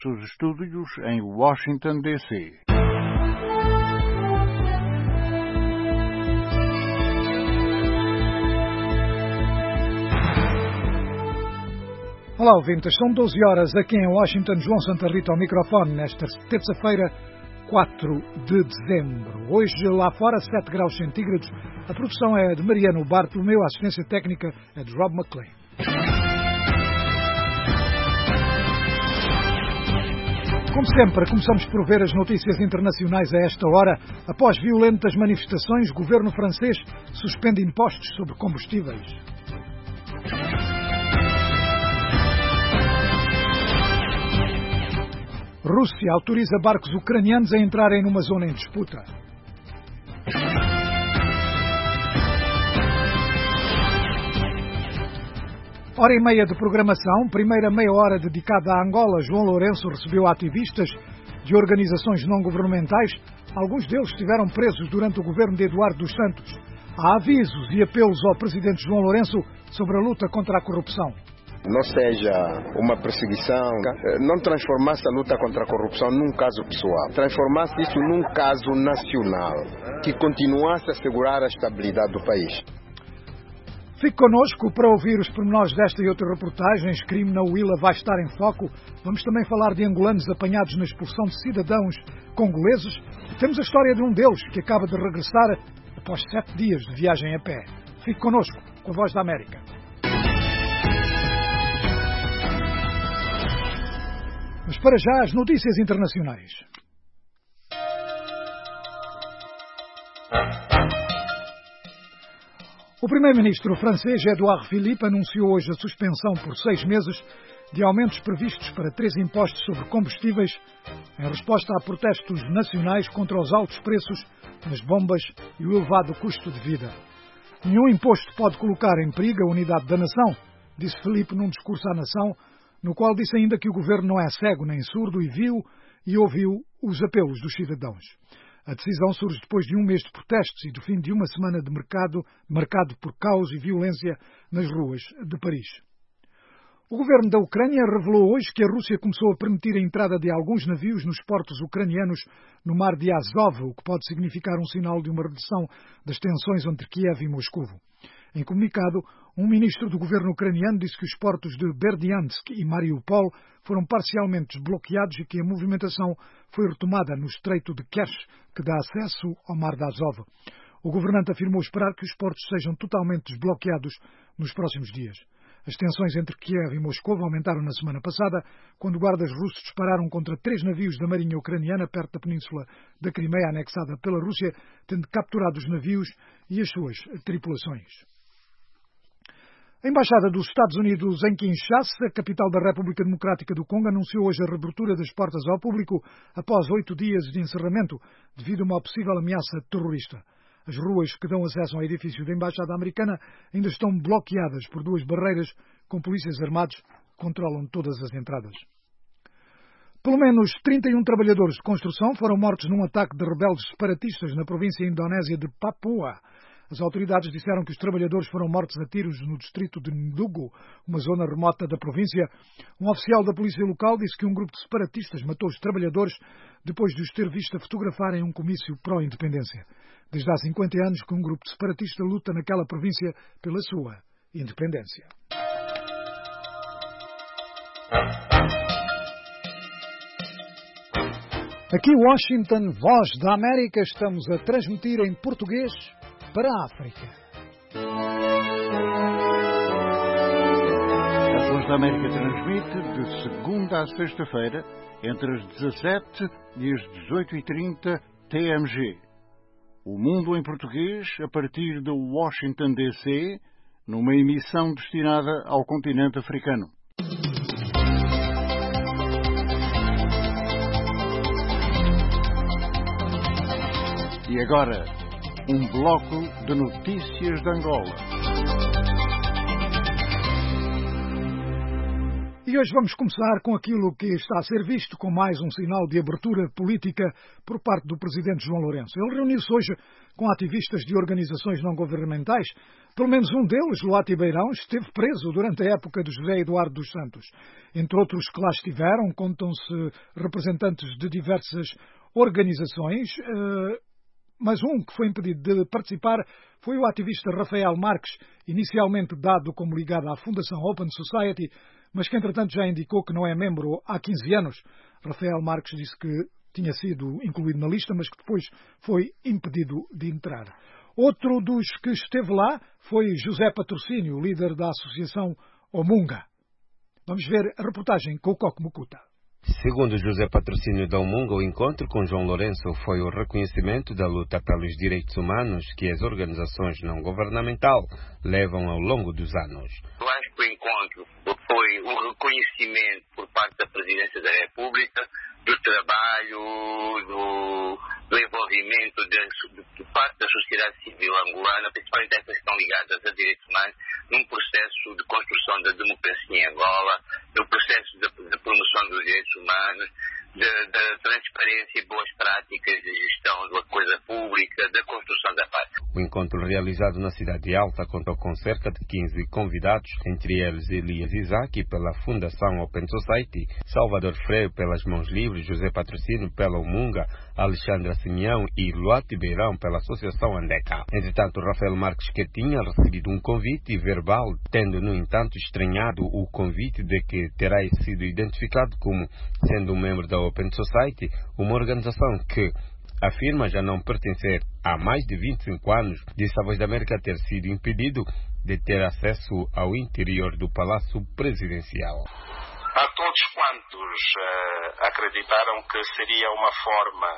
Os estúdios em Washington, D.C. Olá, ouvintes. São 12 horas aqui em Washington. João Santa Rita ao microfone nesta terça-feira, 4 de dezembro. Hoje, lá fora, 7 graus centígrados. A produção é de Mariano Bartolomeu, a assistência técnica é de Rob McLean. Como sempre, começamos por ver as notícias internacionais a esta hora. Após violentas manifestações, o governo francês suspende impostos sobre combustíveis. Rússia autoriza barcos ucranianos a entrarem numa zona em disputa. Hora e meia de programação, primeira meia hora dedicada a Angola. João Lourenço recebeu ativistas de organizações não-governamentais. Alguns deles estiveram presos durante o governo de Eduardo dos Santos. Há avisos e apelos ao presidente João Lourenço sobre a luta contra a corrupção. Não seja uma perseguição, não transformasse a luta contra a corrupção num caso pessoal, transformasse isso num caso nacional, que continuasse a assegurar a estabilidade do país. Fique connosco para ouvir os pormenores desta e outras reportagens. Crime na Huila vai estar em foco. Vamos também falar de angolanos apanhados na expulsão de cidadãos congoleses. Temos a história de um deles que acaba de regressar após 7 dias de viagem a pé. Fique connosco com a Voz da América. Mas para já, as notícias internacionais. O primeiro-ministro francês, Édouard Philippe, anunciou hoje a suspensão por 6 meses de aumentos previstos para 3 impostos sobre combustíveis em resposta a protestos nacionais contra os altos preços das bombas e o elevado custo de vida. Nenhum imposto pode colocar em perigo a unidade da nação, disse Philippe num discurso à nação, no qual disse ainda que o governo não é cego nem surdo e viu e ouviu os apelos dos cidadãos. A decisão surge depois de um mês de protestos e do fim de uma semana de mercado marcado por caos e violência nas ruas de Paris. O governo da Ucrânia revelou hoje que a Rússia começou a permitir a entrada de alguns navios nos portos ucranianos no mar de Azov, o que pode significar um sinal de uma redução das tensões entre Kiev e Moscovo. Em comunicado, um ministro do governo ucraniano disse que os portos de Berdyansk e Mariupol foram parcialmente desbloqueados e que a movimentação foi retomada no estreito de Kerch, que dá acesso ao mar de Azov. O governante afirmou esperar que os portos sejam totalmente desbloqueados nos próximos dias. As tensões entre Kiev e Moscou aumentaram na semana passada, quando guardas russos dispararam contra 3 navios da marinha ucraniana perto da península da Crimeia, anexada pela Rússia, tendo capturado os navios e as suas tripulações. A Embaixada dos Estados Unidos em Kinshasa, capital da República Democrática do Congo, anunciou hoje a reabertura das portas ao público após 8 dias de encerramento devido a uma possível ameaça terrorista. As ruas que dão acesso ao edifício da Embaixada Americana ainda estão bloqueadas por 2 barreiras com polícias armados que controlam todas as entradas. Pelo menos 31 trabalhadores de construção foram mortos num ataque de rebeldes separatistas na província indonésia de Papua. As autoridades disseram que os trabalhadores foram mortos a tiros no distrito de Ndugu, uma zona remota da província. Um oficial da polícia local disse que um grupo de separatistas matou os trabalhadores depois de os ter visto a fotografarem um comício pró-independência. Desde há 50 anos que um grupo de separatistas luta naquela província pela sua independência. Aqui Washington, Voz da América, estamos a transmitir em português para a África. A Voz da América transmite de segunda a sexta-feira, entre as 17 e as 18h30 TMG. O Mundo em Português, a partir de Washington, D.C., numa emissão destinada ao continente africano. E agora, um bloco de notícias de Angola. E hoje vamos começar com aquilo que está a ser visto como mais um sinal de abertura política por parte do Presidente João Lourenço. Ele reuniu-se hoje com ativistas de organizações não governamentais. Pelo menos um deles, Luati Beirão, esteve preso durante a época de José Eduardo dos Santos. Entre outros que lá estiveram, contam-se representantes de diversas organizações, mas um que foi impedido de participar foi o ativista Rafael Marques, inicialmente dado como ligado à Fundação Open Society, mas que entretanto já indicou que não é membro há 15 anos. Rafael Marques disse que tinha sido incluído na lista, mas que depois foi impedido de entrar. Outro dos que esteve lá foi José Patrocínio, líder da Associação Omunga. Vamos ver a reportagem com o Coco Mucuta. Segundo José Patrocínio da Omunga, o encontro com João Lourenço foi o reconhecimento da luta pelos direitos humanos que as organizações não governamentais levam ao longo dos anos. Eu acho que o encontro foi um reconhecimento por parte da Presidência da República do trabalho, do envolvimento de parte da sociedade civil angolana, principalmente essas que estão ligadas a direitos humanos, num processo de construção da democracia em Angola, no processo de promoção dos direitos humanos, da transparência e boas práticas de gestão da coisa pública, da construção da paz. O encontro realizado na Cidade de Alta contou com cerca de 15 convidados, entre eles Elias Isaac pela Fundação Open Society, Salvador Freire pelas Mãos Livres, José Patrocínio pela Omunga, Alexandra Simeão e Luati Beirão pela Associação Andeca. Entretanto, Rafael Marques, que tinha recebido um convite verbal, tendo, no entanto, estranhado o convite de que terá sido identificado como sendo um membro da Open Society, uma organização que afirma já não pertencer há mais de 25 anos, disse à Voz da América ter sido impedido de ter acesso ao interior do Palácio Presidencial. A todos quantos acreditaram que seria uma forma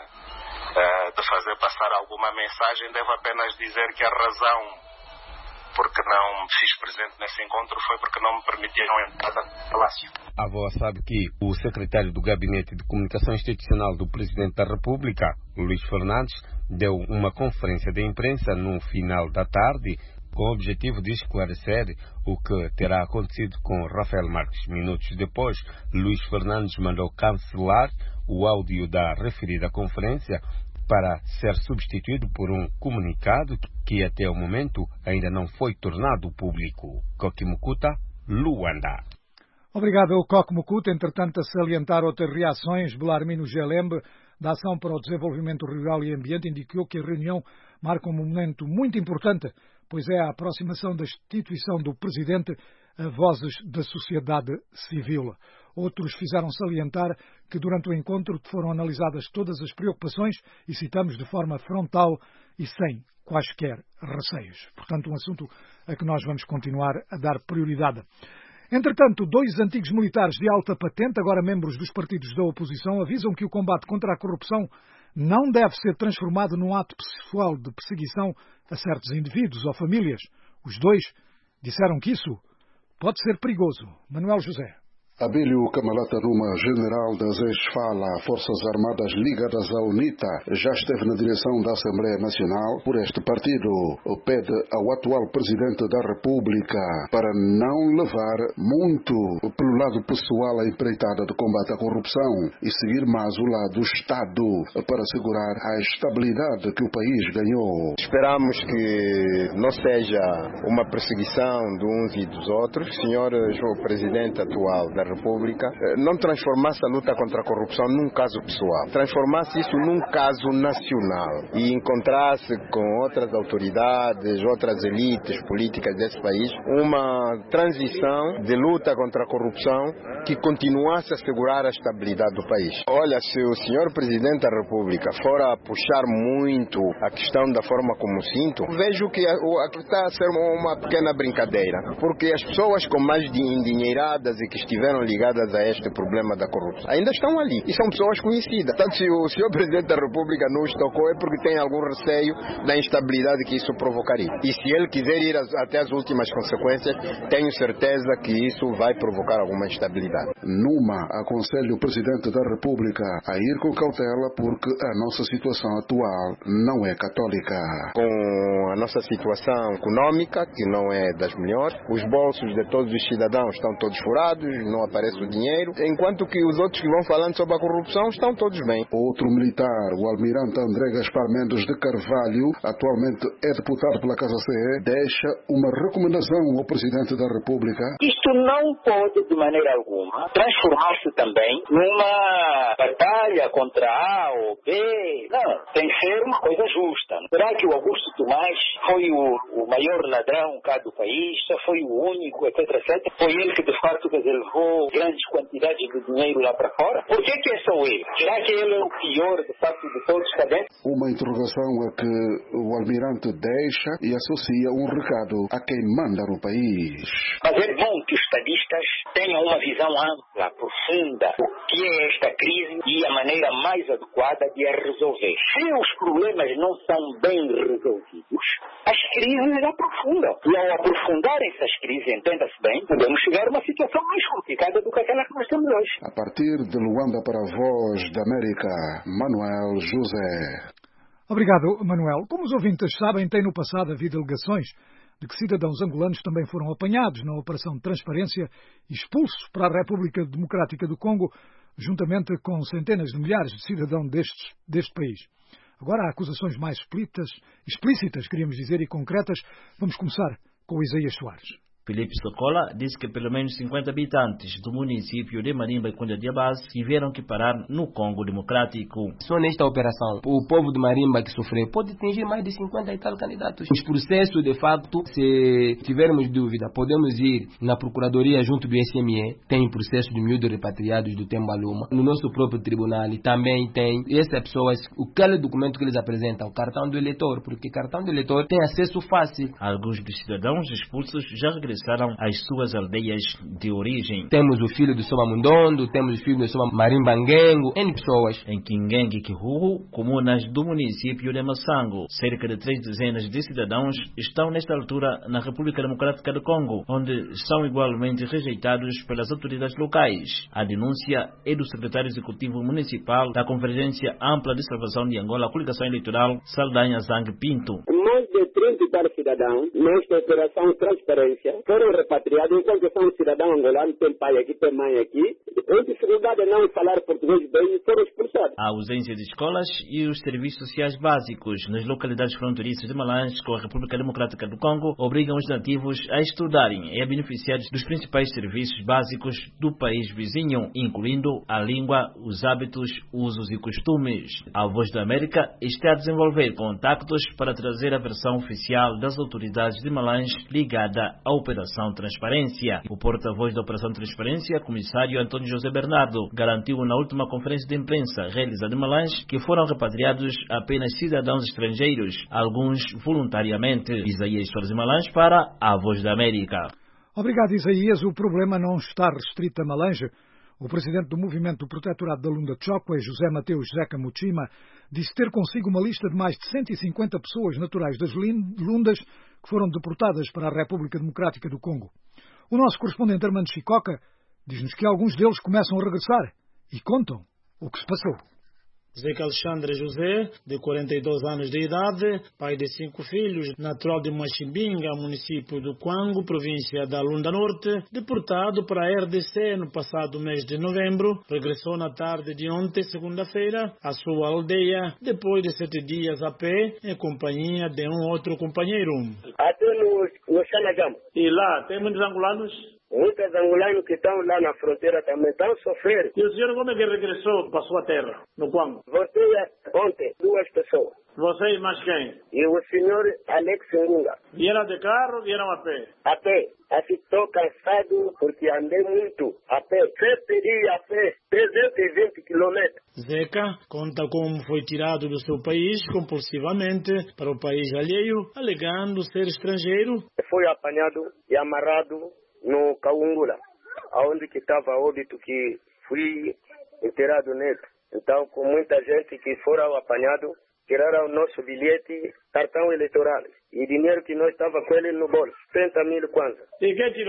de fazer passar alguma mensagem, devo apenas dizer que a razão porque não me fiz presente nesse encontro foi porque não me permitiram entrar no Palácio. A VOA sabe que o secretário do Gabinete de Comunicação Institucional do Presidente da República, Luís Fernandes, deu uma conferência de imprensa no final da tarde com o objetivo de esclarecer o que terá acontecido com Rafael Marques. Minutos depois, Luís Fernandes mandou cancelar o áudio da referida conferência para ser substituído por um comunicado que até o momento ainda não foi tornado público. Coco Mucuta, Luanda. Obrigado ao Coco Mucuta. Entretanto, a salientar outras reações, Belarmino Gelembe, da Ação para o Desenvolvimento Rural e Ambiente, indicou que a reunião marca um momento muito importante, pois é a aproximação da instituição do Presidente a vozes da sociedade civil. Outros fizeram salientar que durante o encontro foram analisadas todas as preocupações e citamos de forma frontal e sem quaisquer receios. Portanto, um assunto a que nós vamos continuar a dar prioridade. Entretanto, 2 antigos militares de alta patente, agora membros dos partidos da oposição, avisam que o combate contra a corrupção não deve ser transformado num ato pessoal de perseguição a certos indivíduos ou famílias. Os 2 disseram que isso pode ser perigoso. Manuel José. Abílio Camalata Numa, general das ex-FALA, Forças Armadas ligadas à UNITA, já esteve na direção da Assembleia Nacional por este partido. Pede ao atual Presidente da República para não levar muito pelo lado pessoal a empreitada de combate à corrupção e seguir mais o lado do Estado para assegurar a estabilidade que o país ganhou. Esperamos que não seja uma perseguição de uns e dos outros. Senhor Presidente atual da República, não transformasse a luta contra a corrupção num caso pessoal, transformasse isso num caso nacional e encontrasse com outras autoridades, outras elites políticas desse país, uma transição de luta contra a corrupção que continuasse a assegurar a estabilidade do país. Olha, se o senhor Presidente da República for a puxar muito a questão da forma como sinto, vejo que aqui está a ser uma pequena brincadeira, porque as pessoas com mais endinheiradas e que estiveram ligadas a este problema da corrupção ainda estão ali e são pessoas conhecidas. Tanto se o senhor Presidente da República não os tocou é porque tem algum receio da instabilidade que isso provocaria. E se ele quiser ir até as últimas consequências, tenho certeza que isso vai provocar alguma instabilidade. Numa, aconselho o Presidente da República a ir com cautela porque a nossa situação atual não é católica. Com a nossa situação econômica, que não é das melhores, os bolsos de todos os cidadãos estão todos furados, não não aparece o dinheiro, enquanto que os outros que vão falando sobre a corrupção estão todos bem. Outro militar, o almirante André Gaspar Mendes de Carvalho, atualmente é deputado pela Casa CE, deixa uma recomendação ao Presidente da República. Isto não pode, de maneira alguma, transformar-se também numa batalha contra A ou B. Não, tem que ser uma coisa justa. Será que o Augusto Tomás foi o maior ladrão cá do país? Só foi o único, etc, etc? Foi ele que, de facto, levou grandes quantidades de dinheiro lá para fora? Por que é só ele? Será que ele é o pior, de facto, de todos cá dentro? Uma interrogação a que o almirante deixa e associa um recado a quem manda no país. Mas é bom que os estadistas tenham uma visão ampla, profunda, do que é esta crise e a maneira mais adequada de a resolver. Se os problemas não são bem resolvidos, as crises aprofundam. E ao aprofundarem-se as crises, entenda-se bem, podemos chegar a uma situação mais complicada do que aquela que nós temos hoje. A partir de Luanda para a Voz da América, Manuel José. Obrigado, Manuel. Como os ouvintes sabem, tem no passado havido alegações de que cidadãos angolanos também foram apanhados na Operação Transparência e expulsos para a República Democrática do Congo, juntamente com centenas de milhares de cidadãos deste país. Agora há acusações mais explícitas, queríamos dizer, e concretas. Vamos começar com o Isaías Soares. Filipe Socola disse que pelo menos 50 habitantes do município de Marimba e Cunha-Diabase tiveram que parar no Congo Democrático. Só nesta operação, o povo de Marimba que sofreu pode atingir mais de 50 e tal candidatos. Os processos, de facto, se tivermos dúvida, podemos ir na Procuradoria junto do SME, tem processo de miúdos repatriados do Tembaluma. No nosso próprio tribunal também tem essas pessoas, aquele documento que eles apresentam, o cartão do eleitor, porque cartão do eleitor tem acesso fácil. Alguns dos cidadãos expulsos já regressaram às suas aldeias de origem. Temos o filho do Soma Mundondo, temos o filho do Soma Marimbanguengo, N pessoas. Em Kinguengue e Kihuhu, comunas do município de Massango, cerca de 3 dezenas de cidadãos estão nesta altura na República Democrática do Congo, onde são igualmente rejeitados pelas autoridades locais. A denúncia é do secretário executivo municipal da Convergência Ampla de Salvação de Angola, Coligação Eleitoral, Saldanha Zang Pinto. Mais de 30 e tal cidadãos nesta operação Transparência foram repatriados, enquanto são cidadãos angolanos, tem pai aqui, tem mãe aqui, em dificuldade de não falar português bem e foram expulsados. A ausência de escolas e os serviços sociais básicos nas localidades fronteiriças de Malange com a República Democrática do Congo obrigam os nativos a estudarem e a beneficiarem dos principais serviços básicos do país vizinho, incluindo a língua, os hábitos, usos e costumes. A Voz da América está a desenvolver contactos para trazer a versão oficial das autoridades de Malange ligada à Operação Transparência. O porta-voz da Operação Transparência, comissário Antônio José Bernardo, garantiu na última conferência de imprensa realizada em Malange que foram repatriados apenas cidadãos estrangeiros, alguns voluntariamente. Isaías Soares de Malange para a Voz da América. Obrigado, Isaías. O problema não está restrito a Malange. O presidente do Movimento do Protetorado da Lunda Chokwe, José Mateus Zeca Muchima, disse ter consigo uma lista de mais de 150 pessoas naturais das Lundas que foram deportadas para a República Democrática do Congo. O nosso correspondente Armando Chicoca diz-nos que alguns deles começam a regressar e contam o que se passou. Zeca Alexandre José, de 42 anos de idade, pai de 5 filhos, natural de Machimbinga, município do Quango, província da Lunda Norte, deportado para a RDC no passado mês de novembro, regressou na tarde de ontem, segunda-feira, à sua aldeia, depois de 7 dias a pé, em companhia de um outro companheiro. Até no Xanagam. E lá, tem muitos angolanos? Muitos angolanos que estão lá na fronteira também estão sofrendo. E o senhor como é que regressou para a sua terra, no Quango? Você ontem, 2 pessoas. Você e mais quem? E o senhor Alex Ngunga. Vieram de carro, vieram a pé? A pé. Assim, estou cansado porque andei muito a pé. 7 dias a pé, 320 quilômetros. Zeca conta como foi tirado do seu país compulsivamente para o país alheio, alegando ser estrangeiro. Foi apanhado e amarrado no Kaungula, onde que estava óbito que fui enterrado nele. Então, com muita gente que foram apanhados, tiraram o nosso bilhete, cartão eleitoral e dinheiro que nós estava com ele no bolso, 30 mil kwanza. E quem tirou?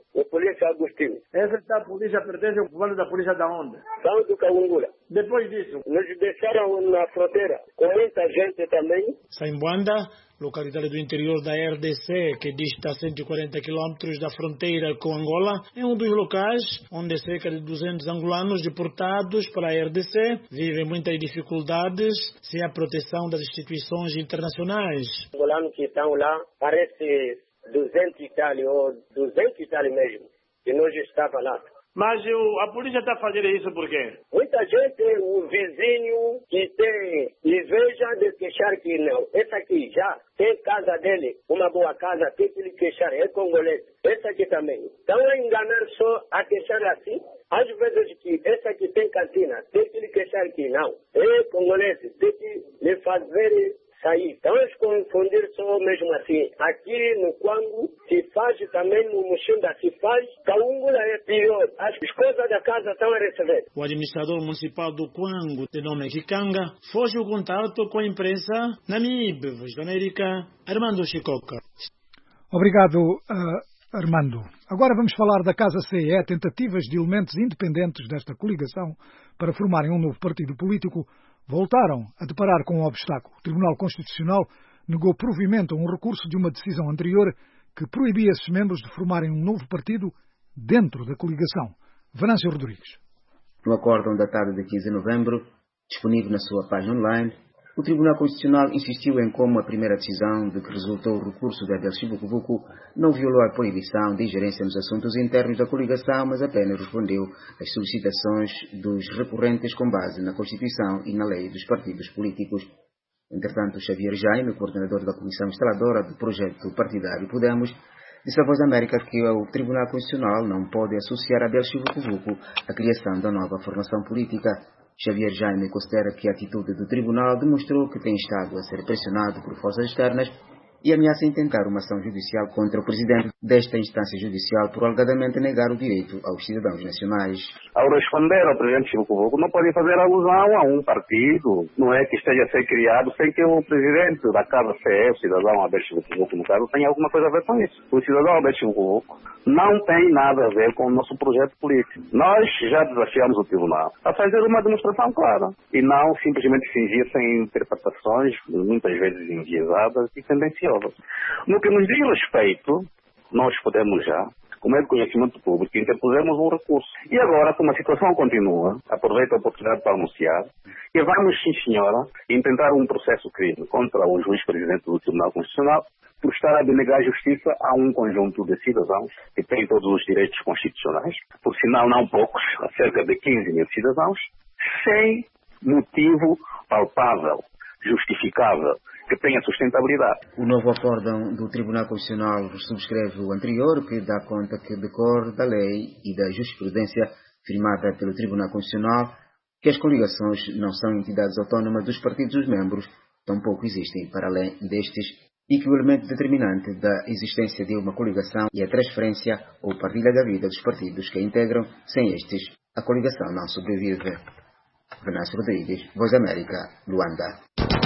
o Polícia Agostinho. Essa polícia pertence ao comando da polícia da onde? São do Caungula. Depois disso, nos deixaram na fronteira, com muita gente também. Saimbuanda, localidade do interior da RDC, que dista a 140 quilômetros da fronteira com Angola, é um dos locais onde cerca de 200 angolanos deportados para a RDC vivem muitas dificuldades sem a proteção das instituições internacionais. Os angolanos que estão lá, parece 200 e tal, ou 200 e tal mesmo, que nós estávamos lá. Mas a polícia está fazendo isso por quê? Muita gente, o vizinho que tem inveja de queixar que não. Esse aqui já tem casa dele, uma boa casa, tem que lhe queixar, é congolês. Esse aqui também. Então a enganar só a queixar assim. Às vezes que esse aqui tem cantina, tem que lhe queixar que não. É congolês, tem que lhe fazer sair. Então eles confundir só mesmo assim. Aqui no Kwango se faz, também no Muxinda se faz. Caungula é pior. As coisas da casa estão a receber. O administrador municipal do Kwango, de nome Kikanga, foge o contato com a imprensa na MIB, Voz da América, Armando Chicoca. Obrigado, Armando. Agora vamos falar da Casa CE, tentativas de elementos independentes desta coligação para formarem um novo partido político voltaram a deparar com um obstáculo. O Tribunal Constitucional negou provimento a um recurso de uma decisão anterior que proibia esses membros de formarem um novo partido dentro da coligação. Venâncio Rodrigues. No acórdão datado de 15 de novembro, disponível na sua página online, o Tribunal Constitucional insistiu em como a primeira decisão de que resultou o recurso de Abel Chivucovuco não violou a proibição de ingerência nos assuntos internos da coligação, mas apenas respondeu às solicitações dos recorrentes com base na Constituição e na lei dos partidos políticos. Entretanto, Xavier Jaime, coordenador da Comissão Instaladora do projeto partidário Podemos, disse à Voz da América que o Tribunal Constitucional não pode associar Abel Chivucovuco à criação da nova formação política. Xavier Jaime considera que a atitude do Tribunal demonstrou que tem estado a ser pressionado por forças externas e ameaça intentar uma ação judicial contra o presidente desta instância judicial por alegadamente negar o direito aos cidadãos nacionais. Ao responder ao presidente Chivucovuco, não pode fazer alusão a um partido, não é que esteja a ser criado sem que o presidente da Casa CE, o cidadão Abel Chivucovuco, no caso, tenha alguma coisa a ver com isso. O cidadão Abel Chivucovuco não tem nada a ver com o nosso projeto político. Nós já desafiamos o tribunal a fazer uma demonstração clara e não simplesmente fingir sem interpretações, muitas vezes enviesadas e tendenciosas. No que nos diz respeito, nós podemos já, como é de conhecimento público, interpusemos um recurso. E agora, como a situação continua, aproveito a oportunidade para anunciar que vamos, sim senhora, intentar um processo crime contra o juiz-presidente do Tribunal Constitucional por estar a denegar justiça a um conjunto de cidadãos que têm todos os direitos constitucionais, por sinal não poucos, a cerca de 15 mil cidadãos, sem motivo palpável, justificável, que tenha sustentabilidade. O novo acórdão do Tribunal Constitucional subscreve o anterior, que dá conta que decorre da lei e da jurisprudência firmada pelo Tribunal Constitucional, que as coligações não são entidades autónomas dos partidos dos membros, tampouco existem para além destes, e que o elemento determinante da existência de uma coligação é a transferência ou partilha da vida dos partidos que a integram. Sem estes, a coligação não sobrevive. Venâncio Rodrigues, Voz da América, Luanda.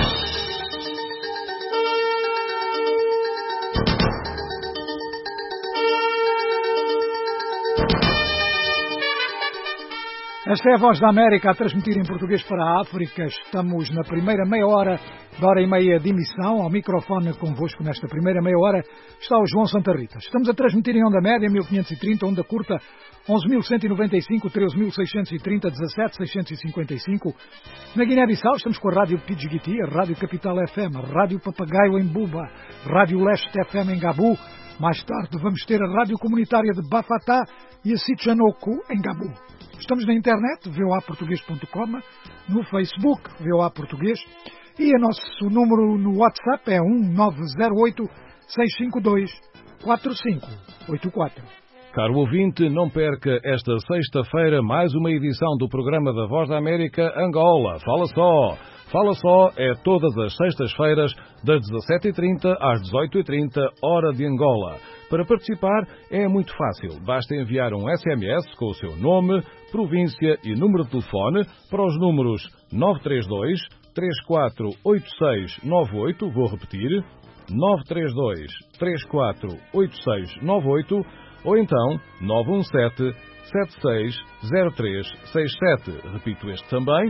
Esta é a Voz da América a transmitir em português para a África. Estamos na primeira meia hora da hora e meia de emissão. Ao microfone convosco nesta primeira meia hora está o João Santa Rita. Estamos a transmitir em onda média 1530, onda curta 11.195, 13.630, 17.655. Na Guiné-Bissau estamos com a Rádio Pidjigiti, a Rádio Capital FM, a Rádio Papagaio em Buba, Rádio Leste FM em Gabu. Mais tarde vamos ter a Rádio Comunitária de Bafatá e a Sitjanoku em Gabu. Estamos na internet, voaportuguês.com, no Facebook, VOA Português, e o nosso número no WhatsApp é 1908-652-4584. Caro ouvinte, não perca esta sexta-feira mais uma edição do programa da Voz da América Angola. Fala só! Fala só é todas as sextas-feiras, das 17h30 às 18h30, hora de Angola. Para participar é muito fácil. Basta enviar um SMS com o seu nome, província e número de telefone para os números 932 348698, vou repetir, 932 348698, ou então 917-760367. Repito este também,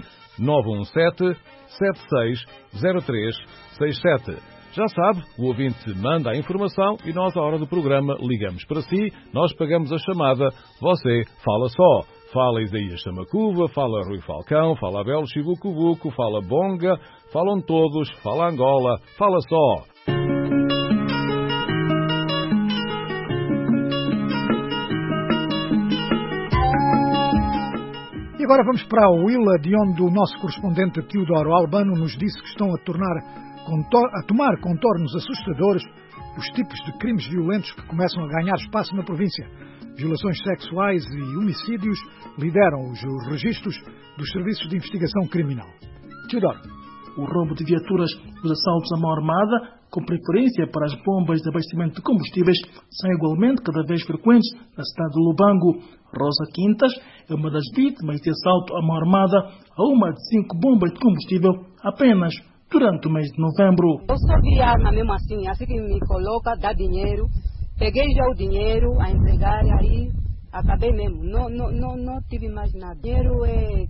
917-760367. Já sabe, o ouvinte manda a informação e nós, à hora do programa, ligamos para si, nós pagamos a chamada, você fala só. Fala Isaías Chamacuva, fala Rui Falcão, fala Abel Chivucuvuco, fala Bonga, falam todos, fala Angola, fala só. E agora vamos para a Huila, de onde o nosso correspondente Teodoro Albano nos disse que estão a tomar contornos assustadores os tipos de crimes violentos que começam a ganhar espaço na província. Violações sexuais e homicídios lideram os registros dos serviços de investigação criminal. Teodoro. O roubo de viaturas, os assaltos à mão armada, com preferência para as bombas de abastecimento de combustíveis, são igualmente cada vez frequentes na cidade de Lubango. Rosa Quintas é uma das vítimas de assalto à mão armada a uma de 5 bombas de combustível apenas durante o mês de novembro. Eu só vi arma mesmo assim que me coloca, dá dinheiro. Peguei já o dinheiro a entregar, aí acabei mesmo. Não tive mais nada. Dinheiro é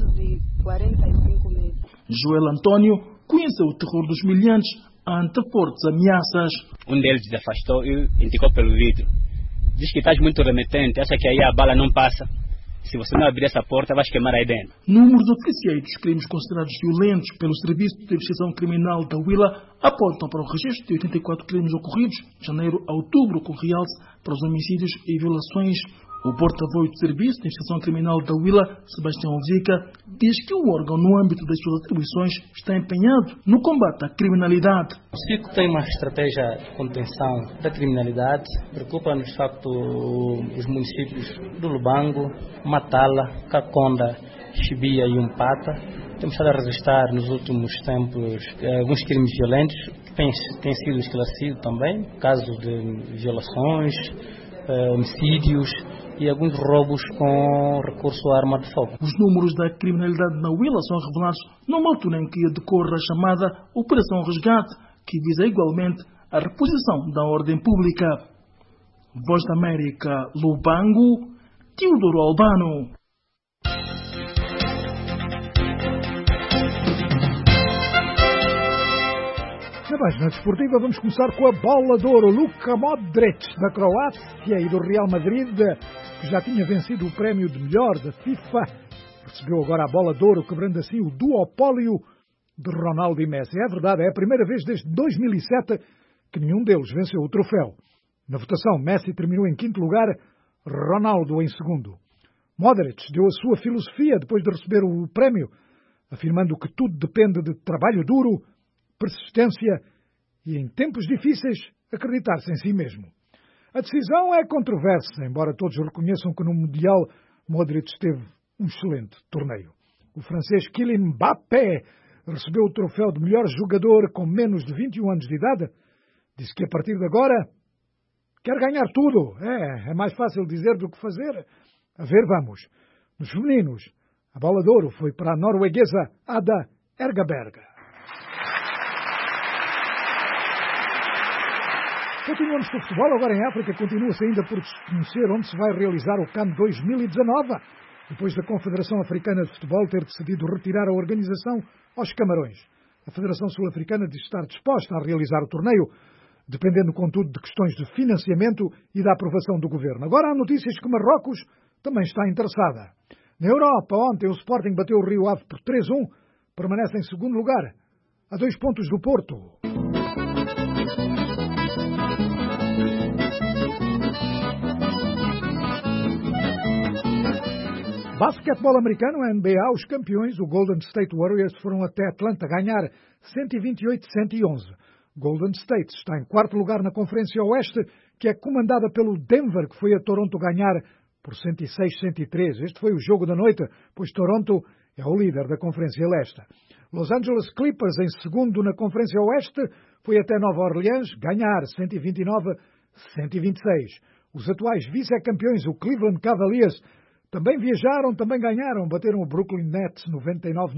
545 mil. Joel Antônio conheceu o terror dos milhantes ante fortes ameaças. Um deles desafastou e indicou pelo vidro. Diz que estás muito remetente, acha que aí a bala não passa. Se você não abrir essa porta, vais queimar aí dentro. Números oficiais dos crimes considerados violentos pelo Serviço de Investigação Criminal da Huila apontam para o registro de 84 crimes ocorridos de janeiro a outubro, com realce para os homicídios e violações. O porta-voz do Serviço de Investigação Criminal da Huila, Sebastião Zica, diz que o órgão, no âmbito das suas atribuições, está empenhado no combate à criminalidade. O SICO tem uma estratégia de contenção da criminalidade. Preocupa-nos, de facto, os municípios do Lubango, Matala, Caconda, Chibia e Umpata. Temos estado a registrar nos últimos tempos alguns crimes violentos que têm sido esclarecidos também, casos de violações, homicídios e alguns roubos com recurso à arma de fogo. Os números da criminalidade na Huila são revelados numa altura em que decorre a chamada Operação Resgate, que visa igualmente a reposição da ordem pública. Voz da América, Lubango, Teodoro Albano. Na página desportiva vamos começar com a bola de ouro. Luka Modric, da Croácia, e do Real Madrid, que já tinha vencido o prémio de melhor da FIFA, recebeu agora a bola de ouro, quebrando assim o duopólio de Ronaldo e Messi. É verdade, é a primeira vez desde 2007 que nenhum deles venceu o troféu. Na votação, Messi terminou em 5º lugar, Ronaldo em 2º. Modric deu a sua filosofia depois de receber o prémio, afirmando que tudo depende de trabalho duro, persistência e, em tempos difíceis, acreditar-se em si mesmo. A decisão é controversa, embora todos reconheçam que no Mundial Modric teve um excelente torneio. O francês Kylian Mbappé recebeu o troféu de melhor jogador com menos de 21 anos de idade. Disse que a partir de agora quer ganhar tudo. É mais fácil dizer do que fazer. A ver, vamos. Nos femininos, a bola de ouro foi para a norueguesa Ada Hegerberg. Continuamos com o futebol, agora em África. Continua-se ainda por desconhecer onde se vai realizar o CAN 2019, depois da Confederação Africana de Futebol ter decidido retirar a organização aos Camarões. A Federação Sul-Africana diz estar disposta a realizar o torneio, dependendo, contudo, de questões de financiamento e da aprovação do governo. Agora há notícias que Marrocos também está interessada. Na Europa, ontem o Sporting bateu o Rio Ave por 3-1, permanece em 2º lugar, a 2 pontos do Porto. Basquetebol americano, a NBA, os campeões, o Golden State Warriors, foram até Atlanta ganhar 128-111. Golden State está em 4º lugar na Conferência Oeste, que é comandada pelo Denver, que foi a Toronto ganhar por 106-103. Este foi o jogo da noite, pois Toronto é o líder da Conferência Leste. Los Angeles Clippers, em 2º na Conferência Oeste, foi até Nova Orleans ganhar 129-126. Os atuais vice-campeões, o Cleveland Cavaliers, também viajaram, também ganharam, bateram o Brooklyn Nets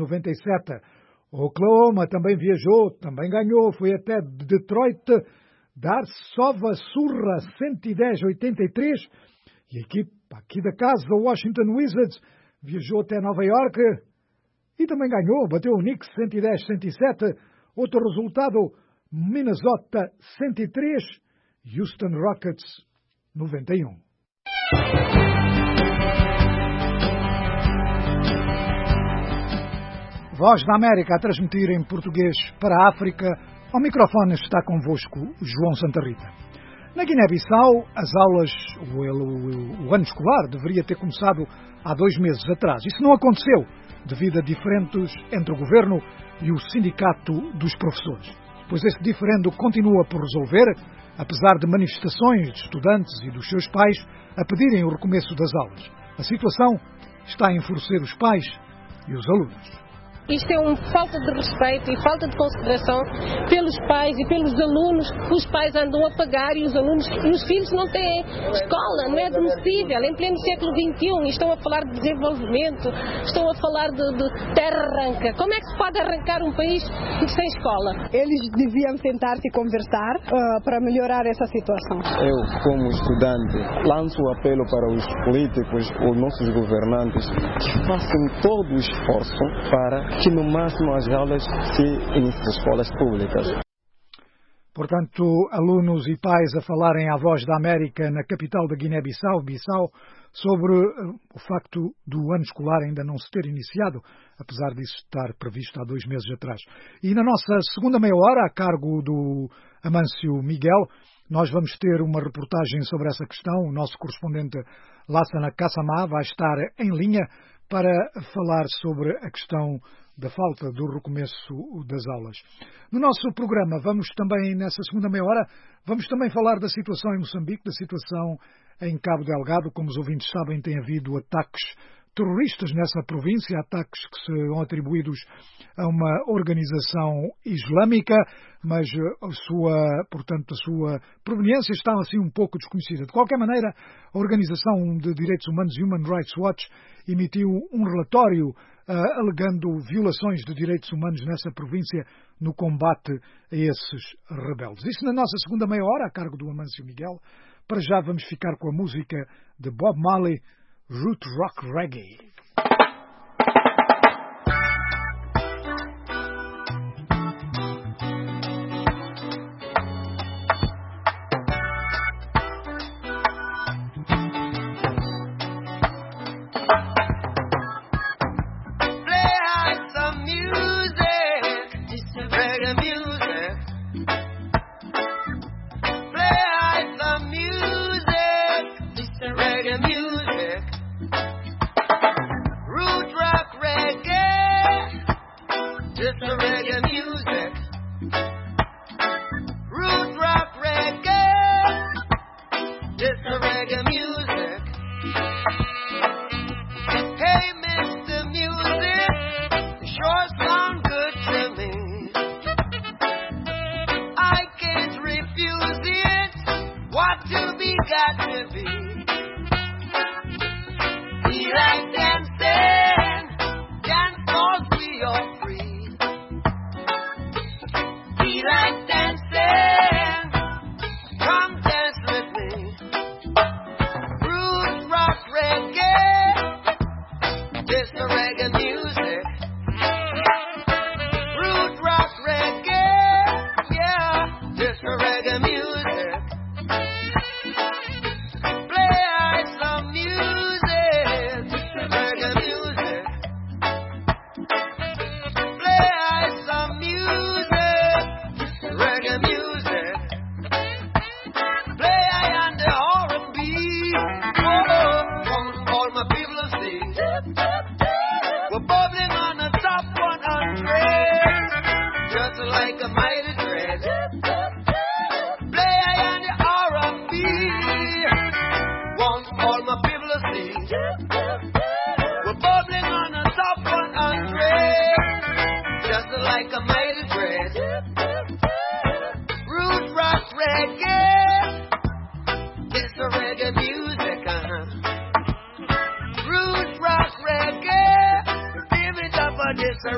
99-97. O Oklahoma também viajou, também ganhou, foi até Detroit Dar Sova Surra 110-83 e a equipa aqui da casa, da Washington Wizards, viajou até Nova York e também ganhou, bateu o Knicks 110-107. Outro resultado, Minnesota 103, Houston Rockets 91. Voz da América a transmitir em português para a África. Ao microfone está convosco João Santa Rita. Na Guiné-Bissau, as aulas, o ano escolar deveria ter começado há 2 meses atrás. Isso não aconteceu, devido a diferendos entre o governo e o sindicato dos professores. Pois esse diferendo continua por resolver, apesar de manifestações de estudantes e dos seus pais a pedirem o recomeço das aulas. A situação está a enfurecer os pais e os alunos. Isto é uma falta de respeito e falta de consideração pelos pais e pelos alunos. Os pais andam a pagar e os alunos e os filhos não têm escola, não é admissível. Em pleno século XXI, estão a falar de desenvolvimento, estão a falar de terra arranca. Como é que se pode arrancar um país sem escola? Eles deviam sentar-se e conversar para melhorar essa situação. Eu, como estudante, lanço o apelo para os políticos, os nossos governantes, que façam todo o esforço para que no máximo as aulas se iniciem nas escolas públicas. Portanto, alunos e pais a falarem à Voz da América na capital da Guiné-Bissau, sobre o facto do ano escolar ainda não se ter iniciado, apesar disso estar previsto há 2 meses atrás. E na nossa segunda meia hora, a cargo do Amâncio Miguel, nós vamos ter uma reportagem sobre essa questão. O nosso correspondente Lassana Kassamá vai estar em linha para falar sobre a questão da falta do recomeço das aulas. No nosso programa, vamos também, nessa segunda meia hora, vamos também falar da situação em Moçambique, da situação em Cabo Delgado. Como os ouvintes sabem, tem havido ataques terroristas nessa província, ataques que são atribuídos a uma organização islâmica, mas a sua proveniência está assim um pouco desconhecida. De qualquer maneira, a Organização de Direitos Humanos Human Rights Watch emitiu um relatório alegando violações de direitos humanos nessa província no combate a esses rebeldes. Isso na nossa segunda meia hora, a cargo do Amâncio Miguel. Para já vamos ficar com a música de Bob Marley, Root Rock Reggae.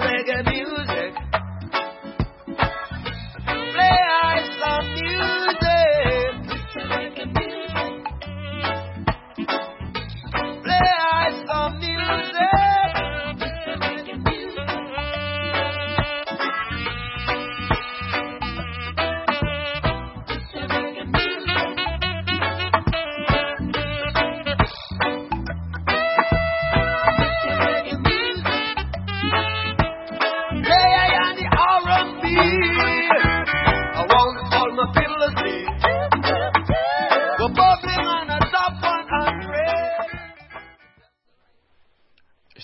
Reggae music. Play some music.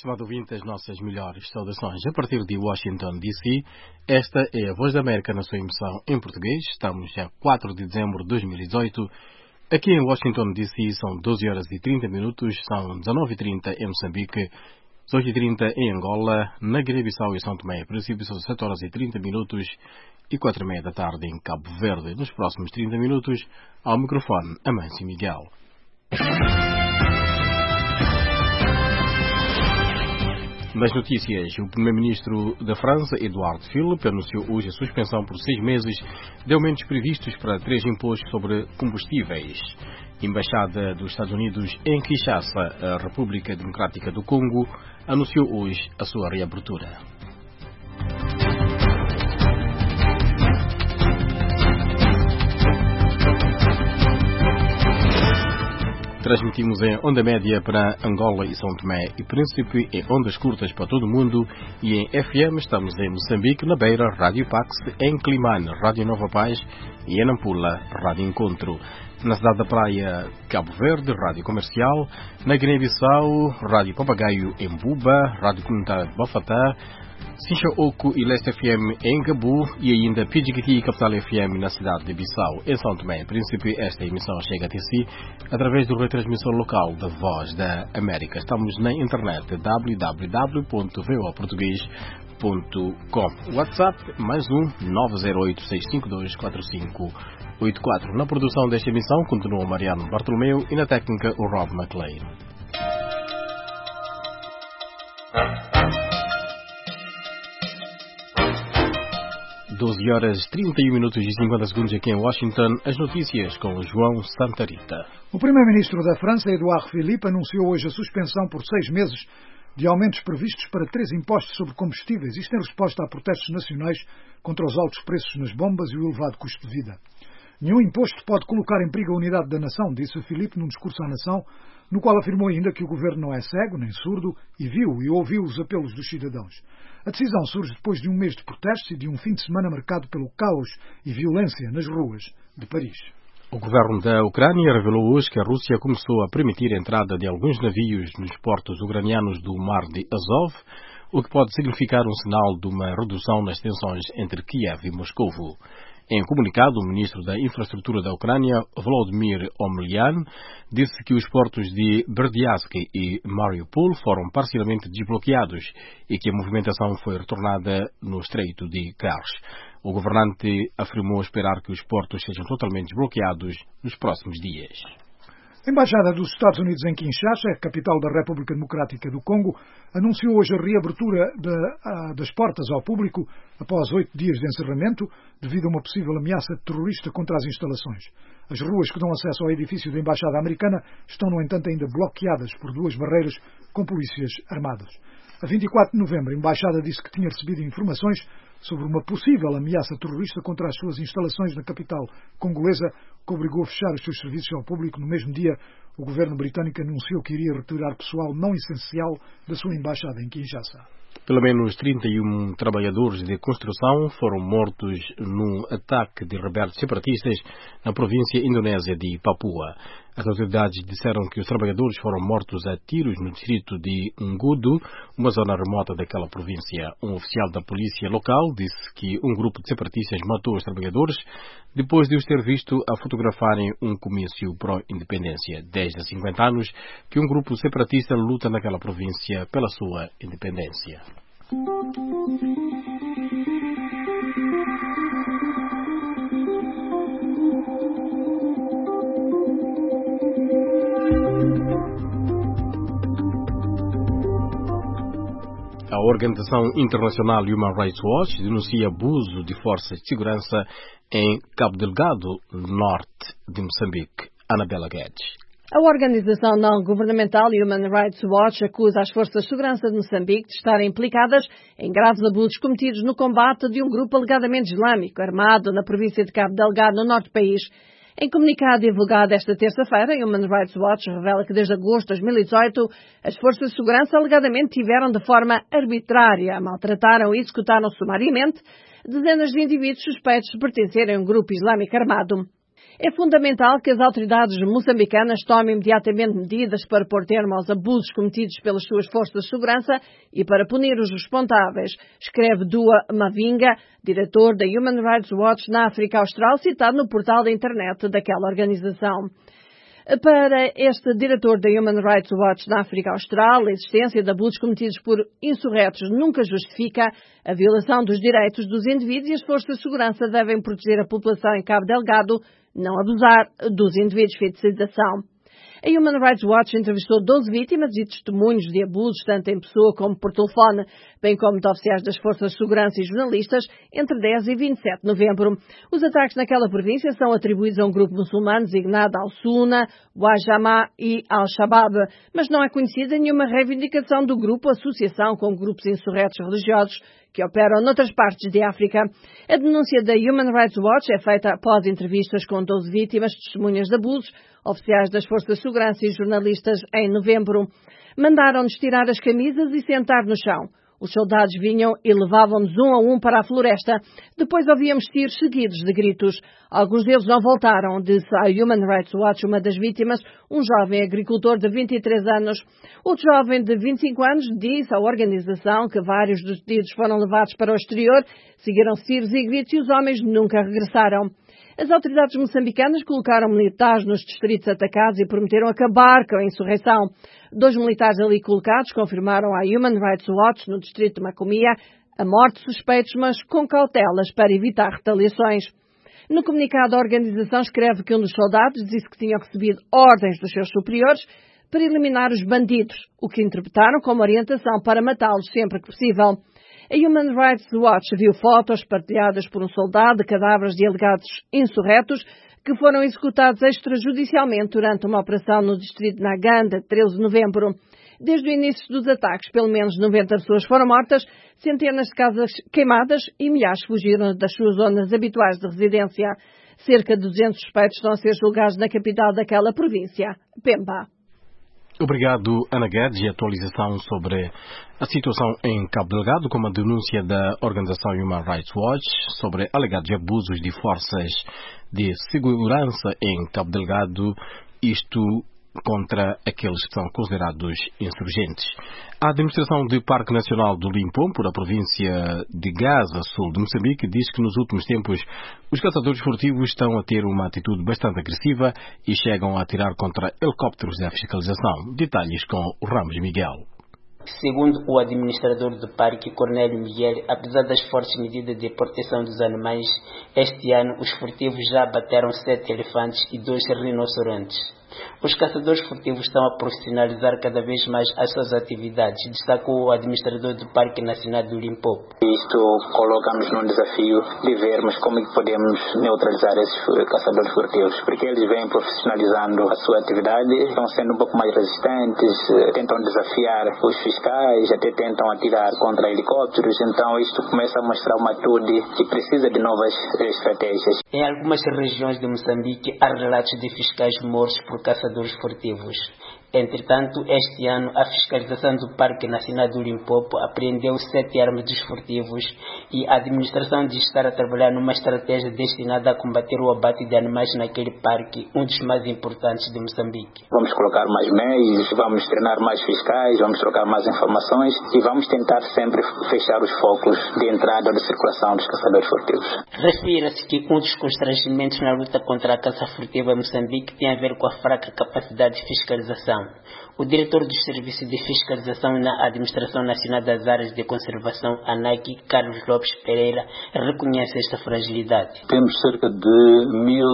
estimado ouvinte, as nossas melhores saudações. A partir de Washington, D.C., esta é a Voz da América na sua emissão em português. Estamos a 4 de dezembro de 2018. Aqui em Washington, D.C., são 12 horas e 30 minutos, são 19h30 em Moçambique, 18h30 em Angola, na Guiné-Bissau e São Tomé e Príncipe, são 7 horas e 30 minutos e 4h30 da tarde em Cabo Verde. Nos próximos 30 minutos, ao microfone, Amâncio Miguel. Nas notícias, o primeiro-ministro da França, Édouard Philippe, anunciou hoje a suspensão por 6 meses de aumentos previstos para 3 impostos sobre combustíveis. Embaixada dos Estados Unidos em Kinshasa, a República Democrática do Congo, anunciou hoje a sua reabertura. Transmitimos em onda média para Angola e São Tomé e Príncipe, em ondas curtas para todo o mundo e em FM estamos em Moçambique, na Beira, Rádio Pax, em Climane, Rádio Nova Paz e em Nampula, Rádio Encontro. Na cidade da Praia, Cabo Verde, Rádio Comercial, na Guiné-Bissau, Rádio Papagaio em Buba, Rádio Comunitária de Bafatá, Sincha-Oco e Leste FM em Gabu e ainda Pidjigiti e Capital FM na cidade de Bissau. Em São Tomé e Príncipe, esta emissão chega até si através do retransmissor local da Voz da América. Estamos na internet www.voaportugues.com. WhatsApp mais 908-652-4584. Na produção desta emissão continua o Mariano Bartolomeu e na técnica o Rob McLean. Doze horas 31 minutos e 50 segundos aqui em Washington. As notícias com João Santarita. O primeiro-ministro da França, Édouard Philippe, anunciou hoje a suspensão por 6 meses de aumentos previstos para 3 impostos sobre combustíveis. Isto em resposta a protestos nacionais contra os altos preços nas bombas e o elevado custo de vida. Nenhum imposto pode colocar em perigo a unidade da nação, disse Philippe num discurso à nação, no qual afirmou ainda que o governo não é cego nem surdo e viu e ouviu os apelos dos cidadãos. A decisão surge depois de um mês de protestos e de um fim de semana marcado pelo caos e violência nas ruas de Paris. O governo da Ucrânia revelou hoje que a Rússia começou a permitir a entrada de alguns navios nos portos ucranianos do Mar de Azov, o que pode significar um sinal de uma redução nas tensões entre Kiev e Moscovo. Em comunicado, o ministro da Infraestrutura da Ucrânia, Volodymyr Omelian, disse que os portos de Berdyansk e Mariupol foram parcialmente desbloqueados e que a movimentação foi retornada no Estreito de Kerch. O governante afirmou esperar que os portos sejam totalmente desbloqueados nos próximos dias. A Embaixada dos Estados Unidos em Kinshasa, capital da República Democrática do Congo, anunciou hoje a reabertura das portas ao público após 8 dias de encerramento devido a uma possível ameaça terrorista contra as instalações. As ruas que dão acesso ao edifício da Embaixada Americana estão, no entanto, ainda bloqueadas por 2 barreiras com polícias armados. A 24 de novembro, a Embaixada disse que tinha recebido informações sobre uma possível ameaça terrorista contra as suas instalações na capital congolesa, que obrigou a fechar os seus serviços ao público. No mesmo dia, o governo britânico anunciou que iria retirar pessoal não essencial da sua embaixada em Kinshasa. Pelo menos 31 trabalhadores de construção foram mortos num ataque de rebeldes separatistas na província indonésia de Papua. As autoridades disseram que os trabalhadores foram mortos a tiros no distrito de Ngudu, uma zona remota daquela província. Um oficial da polícia local disse que um grupo de separatistas matou os trabalhadores depois de os ter visto a fotografarem um comício pró-independência. Desde há 50 anos que um grupo separatista luta naquela província pela sua independência. A Organização Internacional Human Rights Watch denuncia abuso de forças de segurança em Cabo Delgado, norte de Moçambique. Anabela Guedes. A organização não-governamental Human Rights Watch acusa as forças de segurança de Moçambique de estarem implicadas em graves abusos cometidos no combate de um grupo alegadamente islâmico armado na província de Cabo Delgado, no norte do país. Em comunicado divulgado esta terça-feira, Human Rights Watch revela que desde agosto de 2018 as forças de segurança alegadamente tiveram de forma arbitrária, maltrataram e executaram sumariamente dezenas de indivíduos suspeitos de pertencerem a um grupo islâmico armado. É fundamental que as autoridades moçambicanas tomem imediatamente medidas para pôr termo aos abusos cometidos pelas suas forças de segurança e para punir os responsáveis, escreve Dua Mavinga, diretor da Human Rights Watch na África Austral, citado no portal da internet daquela organização. Para este diretor da Human Rights Watch na África Austral, a existência de abusos cometidos por insurretos nunca justifica a violação dos direitos dos indivíduos e as forças de segurança devem proteger a população em Cabo Delgado, não abusar dos indivíduos de civilização. A Human Rights Watch entrevistou 12 vítimas e testemunhos de abusos, tanto em pessoa como por telefone, bem como de oficiais das forças de segurança e jornalistas, entre 10 e 27 de novembro. Os ataques naquela província são atribuídos a um grupo muçulmano designado Al-Sunna, Wajama e Al-Shabaab, mas não é conhecida nenhuma reivindicação do grupo associação com grupos insurretos religiosos que operam noutras partes de África. A denúncia da Human Rights Watch é feita após entrevistas com 12 vítimas, testemunhas de abusos, oficiais das forças de segurança e jornalistas em novembro. Mandaram-nos tirar as camisas e sentar no chão. Os soldados vinham e levavam-nos um a um para a floresta. Depois ouvíamos tiros seguidos de gritos. Alguns deles não voltaram, disse a Human Rights Watch uma das vítimas, um jovem agricultor de 23 anos. Outro jovem de 25 anos disse à organização que vários dos detidos foram levados para o exterior, seguiram-se tiros e gritos e os homens nunca regressaram. As autoridades moçambicanas colocaram militares nos distritos atacados e prometeram acabar com a insurreição. 2 militares ali colocados confirmaram à Human Rights Watch, no distrito de Macomia, a morte de suspeitos, mas com cautelas para evitar retaliações. No comunicado, a organização escreve que um dos soldados disse que tinham recebido ordens dos seus superiores para eliminar os bandidos, o que interpretaram como orientação para matá-los sempre que possível. A Human Rights Watch viu fotos partilhadas por um soldado de cadáveres de alegados insurretos que foram executados extrajudicialmente durante uma operação no distrito de Naganda, 13 de novembro. Desde o início dos ataques, pelo menos 90 pessoas foram mortas, centenas de casas queimadas e milhares fugiram das suas zonas habituais de residência. Cerca de 200 suspeitos estão a ser julgados na capital daquela província, Pemba. Obrigado, Ana Guedes. E a atualização sobre a situação em Cabo Delgado, com a denúncia da organização Human Rights Watch sobre alegados abusos de forças de segurança em Cabo Delgado, isto contra aqueles que são considerados insurgentes. A administração do Parque Nacional do Limpopo, por a província de Gaza, sul de Moçambique, diz que nos últimos tempos os caçadores furtivos estão a ter uma atitude bastante agressiva e chegam a atirar contra helicópteros da fiscalização. Detalhes com o Ramos Miguel. Segundo o administrador do parque, Cornélio Miguel, apesar das fortes medidas de proteção dos animais, este ano os furtivos já abateram 7 elefantes e 2 rinocerontes. Os caçadores furtivos estão a profissionalizar cada vez mais as suas atividades, destacou o administrador do Parque Nacional do Limpopo. Isto coloca-nos num desafio de vermos como é que podemos neutralizar esses caçadores furtivos, porque eles vêm profissionalizando a sua atividade, estão sendo um pouco mais resistentes, tentam desafiar os fiscais, até tentam atirar contra helicópteros, então isto começa a mostrar uma atitude que precisa de novas estratégias. Em algumas regiões de Moçambique há relatos de fiscais mortos por caçadores furtivos. Entretanto, este ano, a fiscalização do Parque Nacional do Limpopo apreendeu 7 armas dos furtivos e a administração diz estar a trabalhar numa estratégia destinada a combater o abate de animais naquele parque, um dos mais importantes de Moçambique. Vamos colocar mais meios, vamos treinar mais fiscais, vamos trocar mais informações e vamos tentar sempre fechar os focos de entrada ou de circulação dos caçadores furtivos. Refira-se que um dos constrangimentos na luta contra a caça furtiva em Moçambique tem a ver com a fraca capacidade de fiscalização. O diretor do Serviço de Fiscalização na Administração Nacional das Áreas de Conservação, ANAC, Carlos Lopes Pereira, reconhece esta fragilidade. Temos cerca de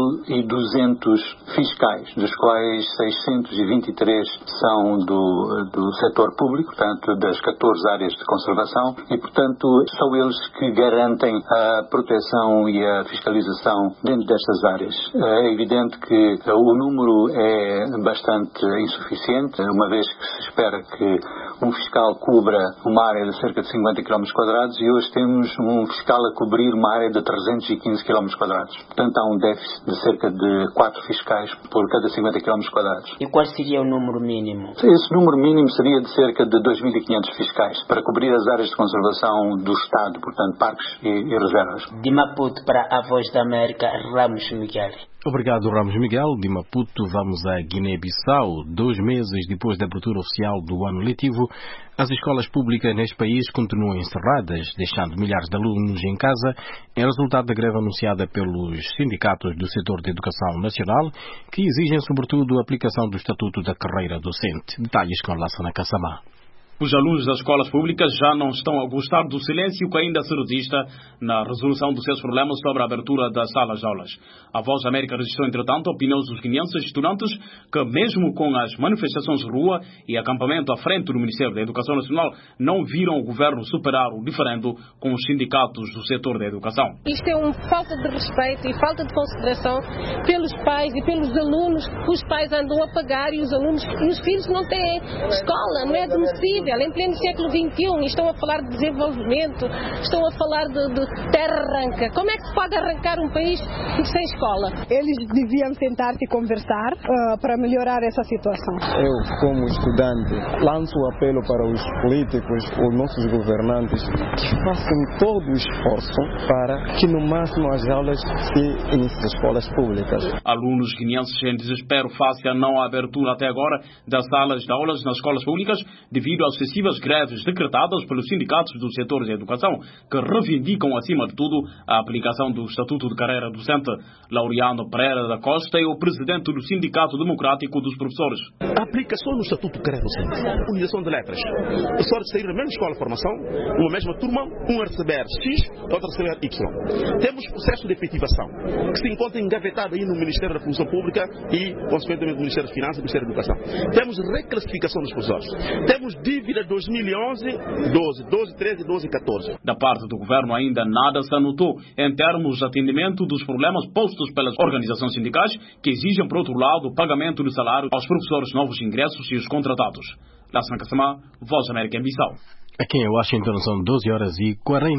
1.200 fiscais, dos quais 623 são do setor público, portanto, das 14 áreas de conservação, e, portanto, são eles que garantem a proteção e a fiscalização dentro destas áreas. É evidente que o número é bastante insuficiente, uma vez que se espera que um fiscal cubra uma área de cerca de 50 km² e hoje temos um fiscal a cobrir uma área de 315 km². Portanto, há um déficit de cerca de 4 fiscais por cada 50 km². E qual seria o número mínimo? Esse número mínimo seria de cerca de 2.500 fiscais para cobrir as áreas de conservação do Estado, portanto, parques e reservas. De Maputo para a Voz da América, Ramos Miguel. Obrigado, Ramos Miguel. De Maputo vamos a Guiné-Bissau. 2 meses depois da abertura oficial do ano letivo, as escolas públicas neste país continuam encerradas, deixando milhares de alunos em casa, em resultado da greve anunciada pelos sindicatos do setor de educação nacional, que exigem sobretudo a aplicação do Estatuto da Carreira Docente. Detalhes com Lassana Kassamá. Os alunos das escolas públicas já não estão a gostar do silêncio que ainda se resista na resolução dos seus problemas sobre a abertura das salas de aulas. A Voz da América registrou, entretanto, a opinião dos 500 estudantes que, mesmo com as manifestações de rua e acampamento à frente do Ministério da Educação Nacional, não viram o governo superar o diferendo com os sindicatos do setor da educação. Isto é uma falta de respeito e falta de consideração pelos pais e pelos alunos. Os pais andam a pagar e os alunos e os filhos não têm escola, não é admissível. Em pleno século XXI, estão a falar de desenvolvimento, estão a falar de terra arranca. Como é que se pode arrancar um país sem escola? Eles deviam sentar-se e conversar para melhorar essa situação. Eu, como estudante, lanço o apelo para os políticos, os nossos governantes, que façam todo o esforço para que no máximo as aulas se iniciem nas escolas públicas. Alunos guineenses em desespero face à não abertura até agora das salas de aulas nas escolas públicas devido às sucessivas greves decretadas pelos sindicatos do setor da educação, que reivindicam, acima de tudo, a aplicação do Estatuto de Carreira Docente. Laureano Pereira da Costa é o presidente do Sindicato Democrático dos Professores. A aplicação do Estatuto de Carreira Docente, unização de letras. Os professores saíram da mesma escola de formação, uma mesma turma, um a receber X, outro a receber Y. Temos processo de efetivação, que se encontra engavetado aí no Ministério da Função Pública e, consequentemente, no Ministério das Finanças e no Ministério da Educação. Temos reclassificação dos professores. Temos dívida 2011, 12, 13, 12 e 14. Da parte do governo ainda nada se anotou em termos de atendimento dos problemas postos pelas organizações sindicais, que exigem, por outro lado, o pagamento do salário aos professores novos ingressos e os contratados. Lassana Kassamá, Voz da América em Bissau. Aqui em Washington são 12 horas e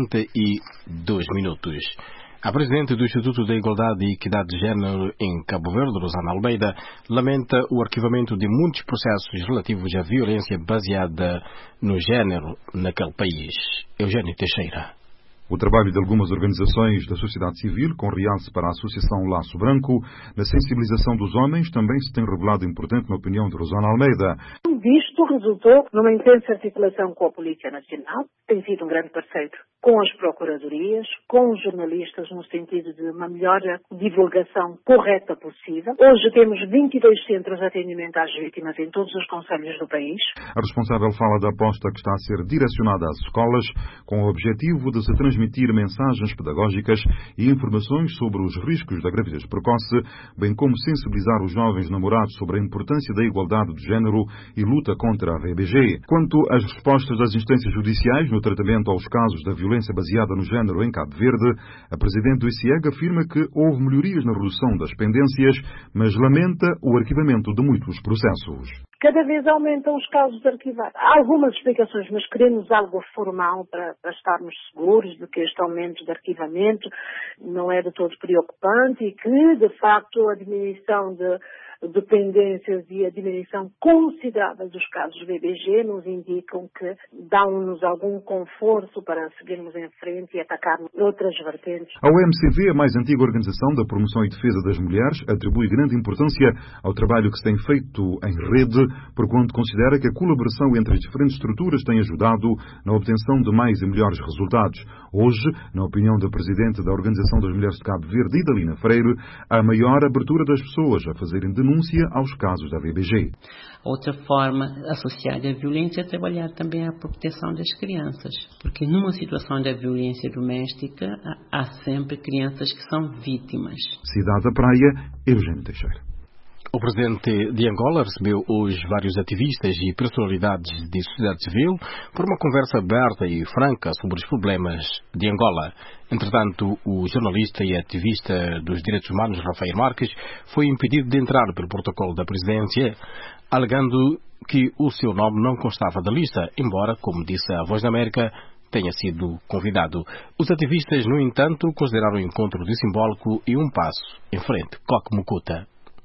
42 minutos. A presidente do Instituto da Igualdade e Equidade de Género em Cabo Verde, Rosana Almeida, lamenta o arquivamento de muitos processos relativos à violência baseada no género naquele país. Eugênio Teixeira. O trabalho de algumas organizações da sociedade civil, com realce para a Associação Laço Branco, na sensibilização dos homens, também se tem revelado importante na opinião de Rosana Almeida. Isto resultou numa intensa articulação com a Polícia Nacional, tem sido um grande parceiro com as procuradorias, com os jornalistas, no sentido de uma melhor divulgação correta possível. Hoje temos 22 centros de atendimento às vítimas em todos os concelhos do país. A responsável fala da aposta que está a ser direcionada às escolas, com o objetivo de se transmitir mensagens pedagógicas e informações sobre os riscos da gravidez precoce, bem como sensibilizar os jovens namorados sobre a importância da igualdade de género e luta contra a VBG. Quanto às respostas das instâncias judiciais no tratamento aos casos da violência baseada no género em Cabo Verde, a presidente do ICIEG afirma que houve melhorias na redução das pendências, mas lamenta o arquivamento de muitos processos. Cada vez aumentam os casos arquivados. Há algumas explicações, mas queremos algo formal para estarmos seguros de que este aumento de arquivamento não é de todo preocupante e que, de facto, a diminuição de dependências e a diminuição considerável dos casos VBG nos indicam que dão-nos algum conforto para seguirmos em frente e atacarmos outras vertentes. A OMCV, a mais antiga organização da promoção e defesa das mulheres, atribui grande importância ao trabalho que se tem feito em rede, porquanto considera que a colaboração entre as diferentes estruturas tem ajudado na obtenção de mais e melhores resultados. Hoje, na opinião da presidente da Organização das Mulheres de Cabo Verde, Idalina Freire, há maior abertura das pessoas a fazerem denúncia aos casos da VBG. Outra forma associada à violência é trabalhar também a proteção das crianças, porque numa situação da violência doméstica há sempre crianças que são vítimas. Cidade da Praia, Eugênio Teixeira. O presidente de Angola recebeu hoje vários ativistas e personalidades de sociedade civil por uma conversa aberta e franca sobre os problemas de Angola. Entretanto, o jornalista e ativista dos direitos humanos, Rafael Marques, foi impedido de entrar pelo protocolo da presidência, alegando que o seu nome não constava da lista, embora, como disse a Voz da América, tenha sido convidado. Os ativistas, no entanto, consideraram o encontro de simbólico e um passo em frente. Coque Mucuta.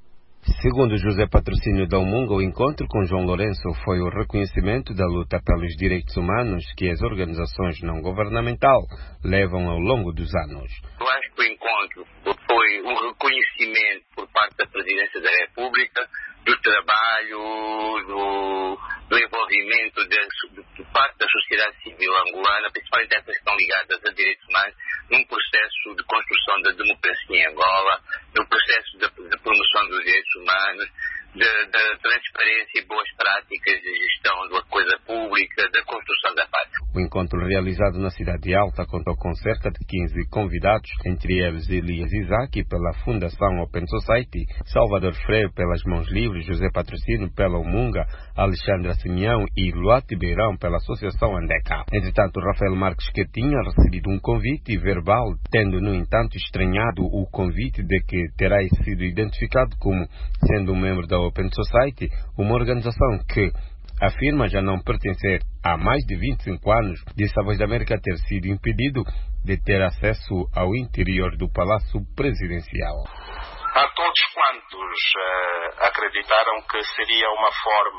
Segundo José Patrocínio Dalmunga, o encontro com João Lourenço foi o reconhecimento da luta pelos direitos humanos que as organizações não governamentais levam ao longo dos anos. Eu acho que o encontro foi um reconhecimento por parte da Presidência da República do trabalho, do envolvimento de parte da sociedade civil angolana, principalmente essas que estão ligadas a direitos humanos, num processo de construção da democracia em Angola, no processo de promoção dos direitos humanos, da transparência e boas práticas de gestão da coisa pública, da construção da paz. O encontro realizado na Cidade Alta contou com cerca de 15 convidados, entre eles Elias Isaac pela Fundação Open Society, Salvador Freire pelas Mãos Livres, José Patrocínio pela Umunga, Alexandra Simeão e Luati Beirão pela Associação Andeca. Entretanto, Rafael Marques, que tinha recebido um convite verbal, tendo, no entanto, estranhado o convite de que terá sido identificado como sendo um membro da Open Society, uma organização que afirma já não pertencer há mais de 25 anos, disse a Voz da América ter sido impedido de ter acesso ao interior do Palácio Presidencial. A todos quantos acreditaram que seria uma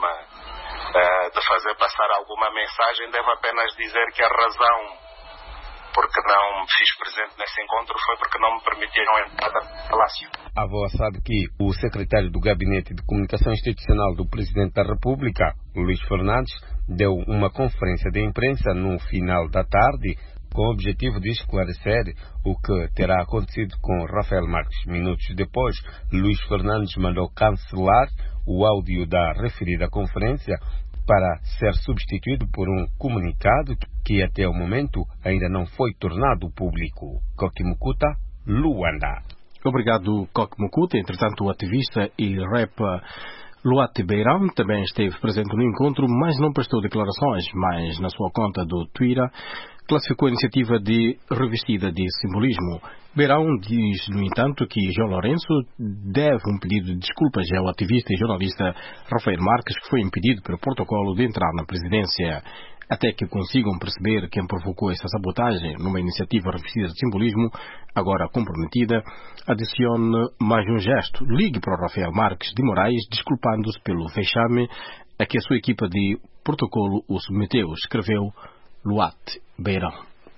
forma de fazer passar alguma mensagem, devo apenas dizer que a razão porque não me fiz presente nesse encontro foi porque não me permitiram entrar no Palácio. A VOA sabe que o secretário do Gabinete de Comunicação Institucional do Presidente da República, Luís Fernandes, deu uma conferência de imprensa no final da tarde com o objetivo de esclarecer o que terá acontecido com Rafael Marques. Minutos depois, Luís Fernandes mandou cancelar o áudio da referida conferência para ser substituído por um comunicado que até o momento ainda não foi tornado público. Koki Mukuta, Luanda. Obrigado, Koki Mukuta. Entretanto, o ativista e rapper Luati Beirão também esteve presente no encontro, mas não prestou declarações, mas na sua conta do Twitter classificou a iniciativa de revestida de simbolismo. Beirão diz, no entanto, que João Lourenço deve um pedido de desculpas ao ativista e jornalista Rafael Marques, que foi impedido pelo protocolo de entrar na presidência. Até que consigam perceber quem provocou essa sabotagem numa iniciativa revestida de simbolismo, agora comprometida, adicione mais um gesto. Ligue para o Rafael Marques de Moraes, desculpando-se pelo vexame a que a sua equipa de protocolo o submeteu, escreveu Luati Beirão.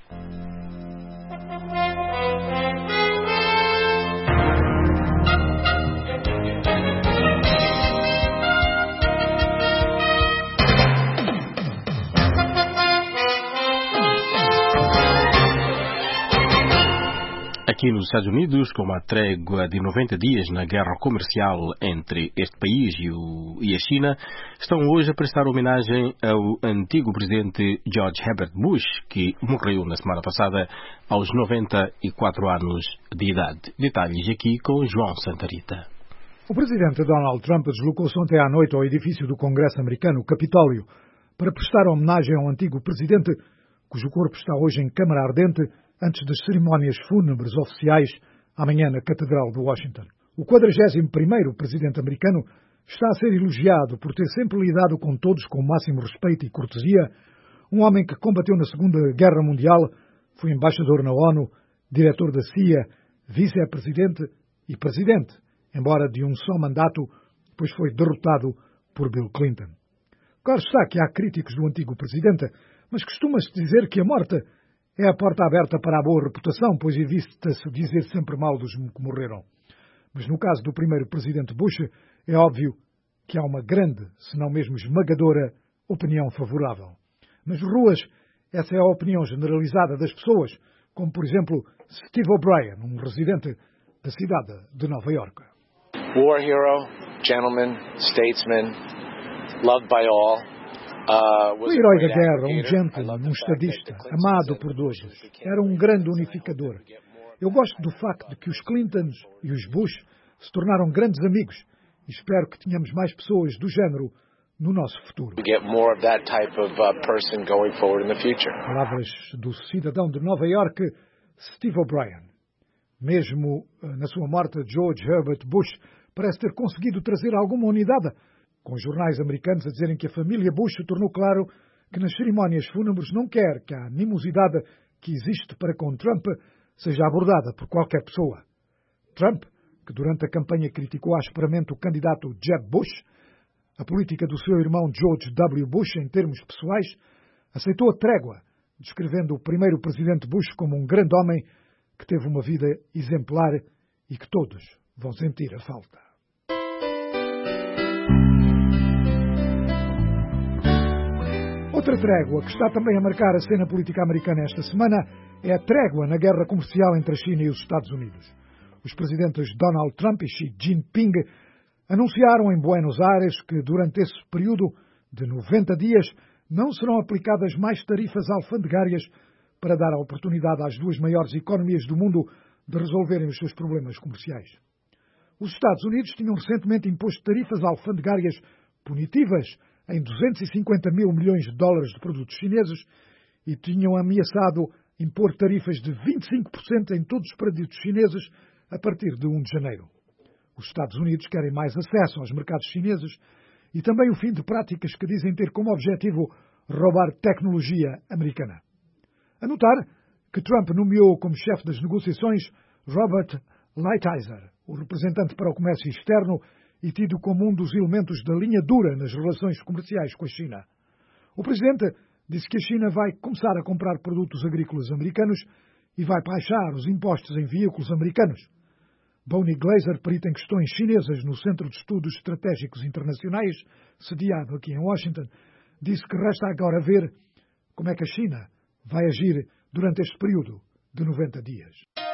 Aqui nos Estados Unidos, com uma trégua de 90 dias na guerra comercial entre este país e a China, estão hoje a prestar homenagem ao antigo presidente George Herbert Bush, que morreu na semana passada aos 94 anos de idade. Detalhes aqui com João Santarita. O presidente Donald Trump deslocou-se ontem à noite ao edifício do Congresso americano, o Capitólio, para prestar homenagem ao antigo presidente, cujo corpo está hoje em câmara ardente, antes das cerimónias fúnebres oficiais amanhã na Catedral de Washington. O 41º presidente americano está a ser elogiado por ter sempre lidado com todos com o máximo respeito e cortesia, um homem que combateu na Segunda Guerra Mundial, foi embaixador na ONU, diretor da CIA, vice-presidente e presidente, embora de um só mandato, pois foi derrotado por Bill Clinton. Claro está que há críticos do antigo presidente, mas costuma-se dizer que a morte é a porta aberta para a boa reputação, pois evita-se dizer sempre mal dos que morreram. Mas no caso do primeiro presidente Bush, é óbvio que há uma grande, se não mesmo esmagadora, opinião favorável. Nas ruas, essa é a opinião generalizada das pessoas, como por exemplo Steve O'Brien, um residente da cidade de Nova Iorque. War hero, gentleman, statesman, loved by all. O herói da guerra, um gentleman, um estadista, amado por todos. Era um grande unificador. Eu gosto do facto de que os Clintons e os Bush se tornaram grandes amigos e espero que tenhamos mais pessoas do género no nosso futuro. Palavras do cidadão de Nova Iorque, Steve O'Brien. Mesmo na sua morte, George Herbert Bush parece ter conseguido trazer alguma unidade, com os jornais americanos a dizerem que a família Bush tornou claro que nas cerimónias fúnebres não quer que a animosidade que existe para com Trump seja abordada por qualquer pessoa. Trump, que durante a campanha criticou asperamente o candidato Jeb Bush, a política do seu irmão George W. Bush em termos pessoais, aceitou a trégua, descrevendo o primeiro presidente Bush como um grande homem que teve uma vida exemplar e que todos vão sentir a falta. Outra trégua que está também a marcar a cena política americana esta semana é a trégua na guerra comercial entre a China e os Estados Unidos. Os presidentes Donald Trump e Xi Jinping anunciaram em Buenos Aires que durante esse período de 90 dias não serão aplicadas mais tarifas alfandegárias para dar a oportunidade às duas maiores economias do mundo de resolverem os seus problemas comerciais. Os Estados Unidos tinham recentemente imposto tarifas alfandegárias punitivas em 250 mil milhões de dólares de produtos chineses e tinham ameaçado impor tarifas de 25% em todos os produtos chineses a partir de 1 de janeiro. Os Estados Unidos querem mais acesso aos mercados chineses e também o fim de práticas que dizem ter como objetivo roubar tecnologia americana. A notar que Trump nomeou como chefe das negociações Robert Lighthizer, o representante para o comércio externo e tido como um dos elementos da linha dura nas relações comerciais com a China. O presidente disse que a China vai começar a comprar produtos agrícolas americanos e vai baixar os impostos em veículos americanos. Bonnie Glaser, perita em questões chinesas no Centro de Estudos Estratégicos Internacionais, sediado aqui em Washington, disse que resta agora ver como é que a China vai agir durante este período de 90 dias.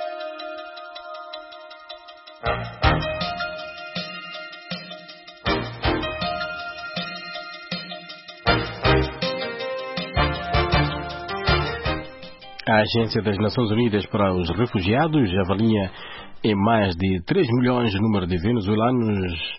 A Agência das Nações Unidas para os Refugiados avalia em mais de 3 milhões o número de venezuelanos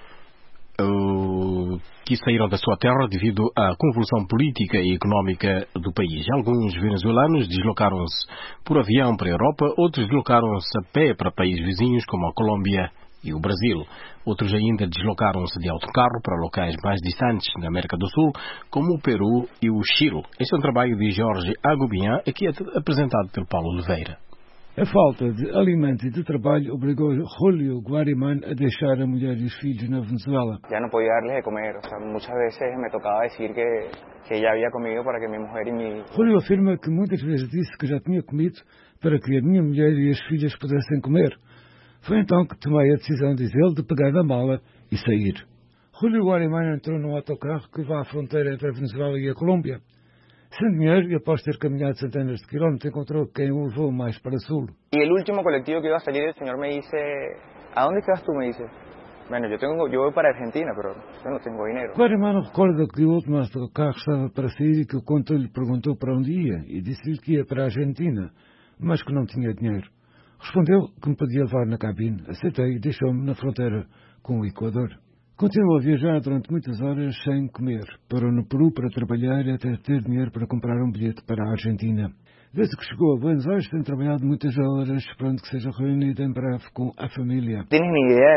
que saíram da sua terra devido à convulsão política e económica do país. Alguns venezuelanos deslocaram-se por avião para a Europa, outros deslocaram-se a pé para países vizinhos como a Colômbia e o Brasil. Outros ainda deslocaram-se de autocarro para locais mais distantes na América do Sul, como o Peru e o Chile. Este é um trabalho de Jorge Agobian, aqui apresentado pelo Paulo Oliveira. A falta de alimento e de trabalho obrigou Julio Guariman a deixar a mulher e os filhos na Venezuela. Já não podia dar-lhes de comer, muitas vezes me tocava dizer que já havia comido para que minha mulher e minha... Julio afirma que muitas vezes disse que já tinha comido para que a minha mulher e as filhas pudessem comer. Foi então que tomei a decisão, diz ele, de pegar a mala e sair. Julio Guariman entrou num autocarro que vai à fronteira entre a Venezuela e a Colômbia. Sem dinheiro e após ter caminhado centenas de quilómetros, encontrou quem o levou mais para sul. E o último coletivo que iba a salir, el señor me dice, ¿a dónde vas tú? Me dice, bueno, yo voy para Argentina, pero yo no tengo dinero. Guariman recorda que o último autocarro estava para sair e que o condutor lhe perguntou para onde ia e disse-lhe que ia para a Argentina, mas que não tinha dinheiro. Respondeu que me podia levar na cabine. Aceitei e deixou-me na fronteira com o Equador. Continuou a viajar durante muitas horas sem comer. Parou no Peru para trabalhar e até ter dinheiro para comprar um bilhete para a Argentina. Desde que chegou a Buenos Aires tem trabalhado muitas horas, esperando que seja reunido em breve com a família. ¿Tienes ni idea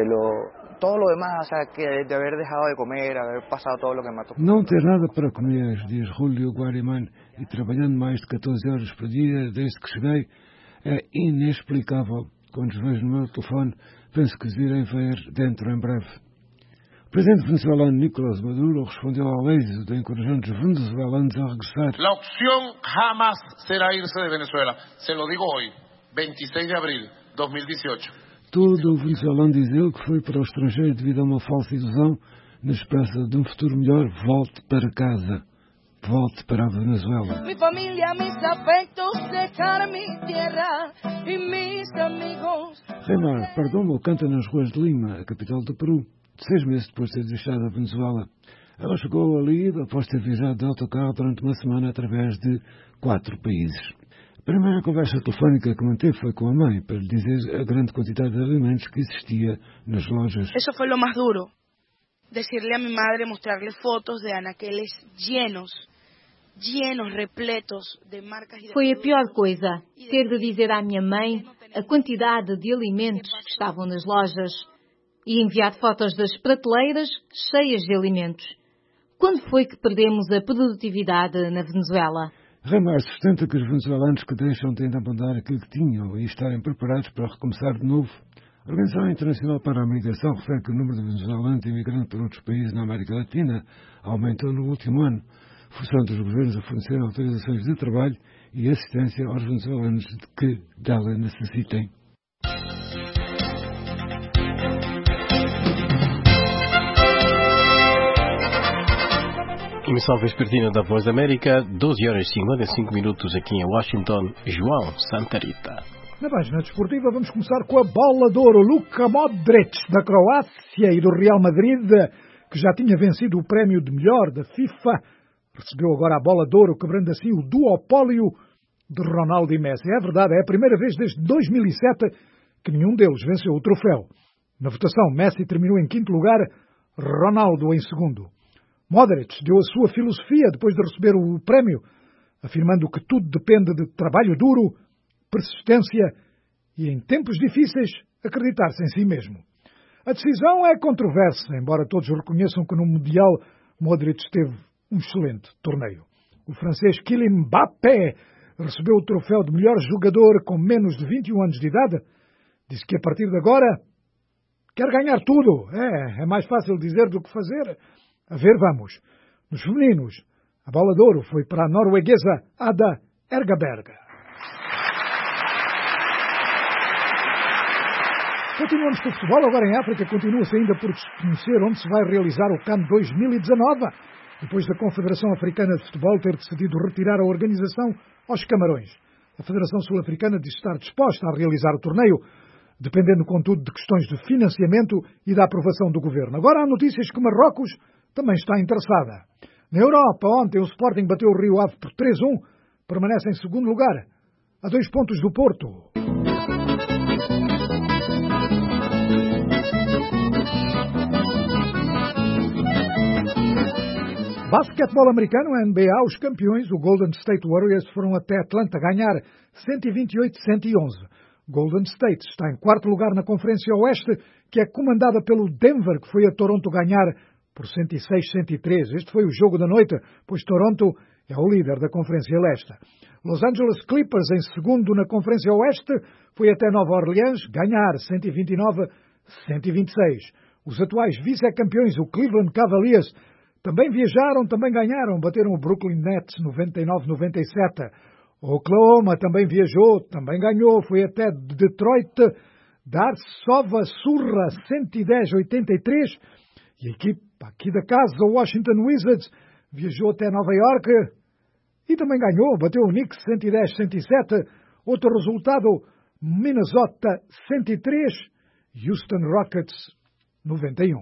de todo lo demás, o sea, que de haber dejado de comer, haber pasado todo lo que me ha tocado? Não ter nada para comer, diz Julio Guariman, e trabalhando mais de 14 horas por dia desde que cheguei, é inexplicável. Quando os vejo no meu telefone, penso que os irei ver dentro em breve. O presidente venezuelano Nicolás Maduro respondeu ao êxito encorajando os venezuelanos a regressar. La opción jamás será irse de Venezuela. Se lo digo hoy, 26 de abril de 2018. Todo o venezuelano diz ele que foi para o estrangeiro devido a uma falsa ilusão, na esperança de um futuro melhor, volte para casa. Volte para a Venezuela. Mi familia, mis afectos, dejar mi tierra y mis amigos. Remar Perdomo canta nas ruas de Lima, a capital do Peru, 6 meses depois de ter deixado a Venezuela. Ela chegou ali após ter viajado de autocarro durante uma semana através de 4 países. A primeira conversa telefónica que manteve foi com a mãe, para lhe dizer a grande quantidade de alimentos que existia nas lojas. Eso fue lo más duro. Decirle a mi madre, mostrarle fotos de anaqueles llenos, repletos de marcas. Foi a pior coisa, ter de dizer à minha mãe a quantidade de alimentos que estavam nas lojas e enviar fotos das prateleiras cheias de alimentos. Quando foi que perdemos a produtividade na Venezuela? Remar sustenta que os venezuelanos que deixam têm de abandonar aquilo que tinham e estarem preparados para recomeçar de novo. A Organização Internacional para a Migração refere que o número de venezuelanos imigrantes para outros países na América Latina aumentou no último ano, forçando os governos a fornecer autorizações de trabalho e assistência aos venezuelanos que dela necessitem. Emissão vespertina da Voz da América, 12 horas e 55 minutos aqui em Washington, João Santa Rita. Na página desportiva vamos começar com a bola de ouro. Luka Modric, da Croácia e do Real Madrid, que já tinha vencido o prémio de melhor da FIFA, recebeu agora a bola de ouro, quebrando assim o duopólio de Ronaldo e Messi. É verdade, é a primeira vez desde 2007 que nenhum deles venceu o troféu. Na votação, Messi terminou em quinto lugar, Ronaldo em segundo. Modric deu a sua filosofia depois de receber o prémio, afirmando que tudo depende de trabalho duro, persistência e, em tempos difíceis, acreditar-se em si mesmo. A decisão é controversa, embora todos reconheçam que no Mundial Modric teve um excelente torneio. O francês Kylian Mbappé recebeu o troféu de melhor jogador com menos de 21 anos de idade. Disse que a partir de agora quer ganhar tudo. É mais fácil dizer do que fazer. A ver, vamos. Nos femininos, a bola de ouro foi para a norueguesa Ada Hegerberg. Continuamos com o futebol. Agora em África continua-se ainda por desconhecer onde se vai realizar o CAN 2019, depois da Confederação Africana de Futebol ter decidido retirar a organização aos Camarões. A Federação Sul-Africana diz estar disposta a realizar o torneio, dependendo, contudo, de questões de financiamento e da aprovação do governo. Agora há notícias que Marrocos também está interessada. Na Europa, ontem o Sporting bateu o Rio Ave por 3-1, permanece em segundo lugar, a 2 pontos do Porto. Basquetebol americano, NBA, os campeões, o Golden State Warriors, foram até Atlanta ganhar 128-111. Golden State está em quarto lugar na Conferência Oeste, que é comandada pelo Denver, que foi a Toronto ganhar por 106-103. Este foi o jogo da noite, pois Toronto é o líder da Conferência Leste. Los Angeles Clippers, em segundo na Conferência Oeste, foi até Nova Orleans ganhar 129-126. Os atuais vice-campeões, o Cleveland Cavaliers, também viajaram, também ganharam, bateram o Brooklyn Nets 99-97. Oklahoma também viajou, também ganhou, foi até Detroit, dar sova surra 110-83. E a equipa aqui da casa, o Washington Wizards, viajou até Nova York e também ganhou, bateu o Knicks 110-107. Outro resultado, Minnesota 103, Houston Rockets 91.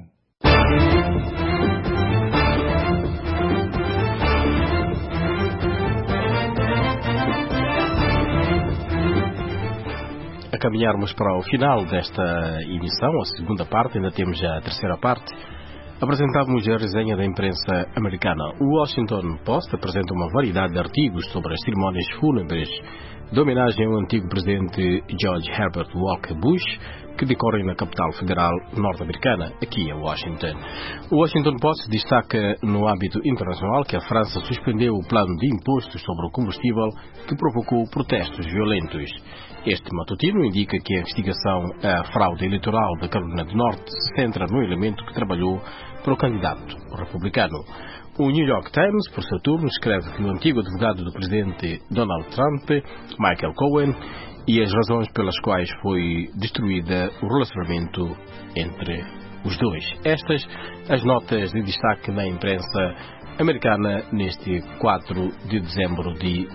A caminharmos para o final desta emissão, a segunda parte, ainda temos a terceira parte, apresentamos a resenha da imprensa americana. O Washington Post apresenta uma variedade de artigos sobre as cerimónias fúnebres de homenagem ao antigo presidente George Herbert Walker Bush, que decorrem na capital federal norte-americana, aqui em Washington. O Washington Post destaca no âmbito internacional que a França suspendeu o plano de impostos sobre o combustível que provocou protestos violentos. Este matutino indica que a investigação à fraude eleitoral da Carolina do Norte se centra no elemento que trabalhou para o candidato republicano. O New York Times, por seu turno, escreve que o antigo advogado do presidente Donald Trump, Michael Cohen, e as razões pelas quais foi destruída o relacionamento entre os dois. Estas as notas de destaque na imprensa americana neste 4 de dezembro de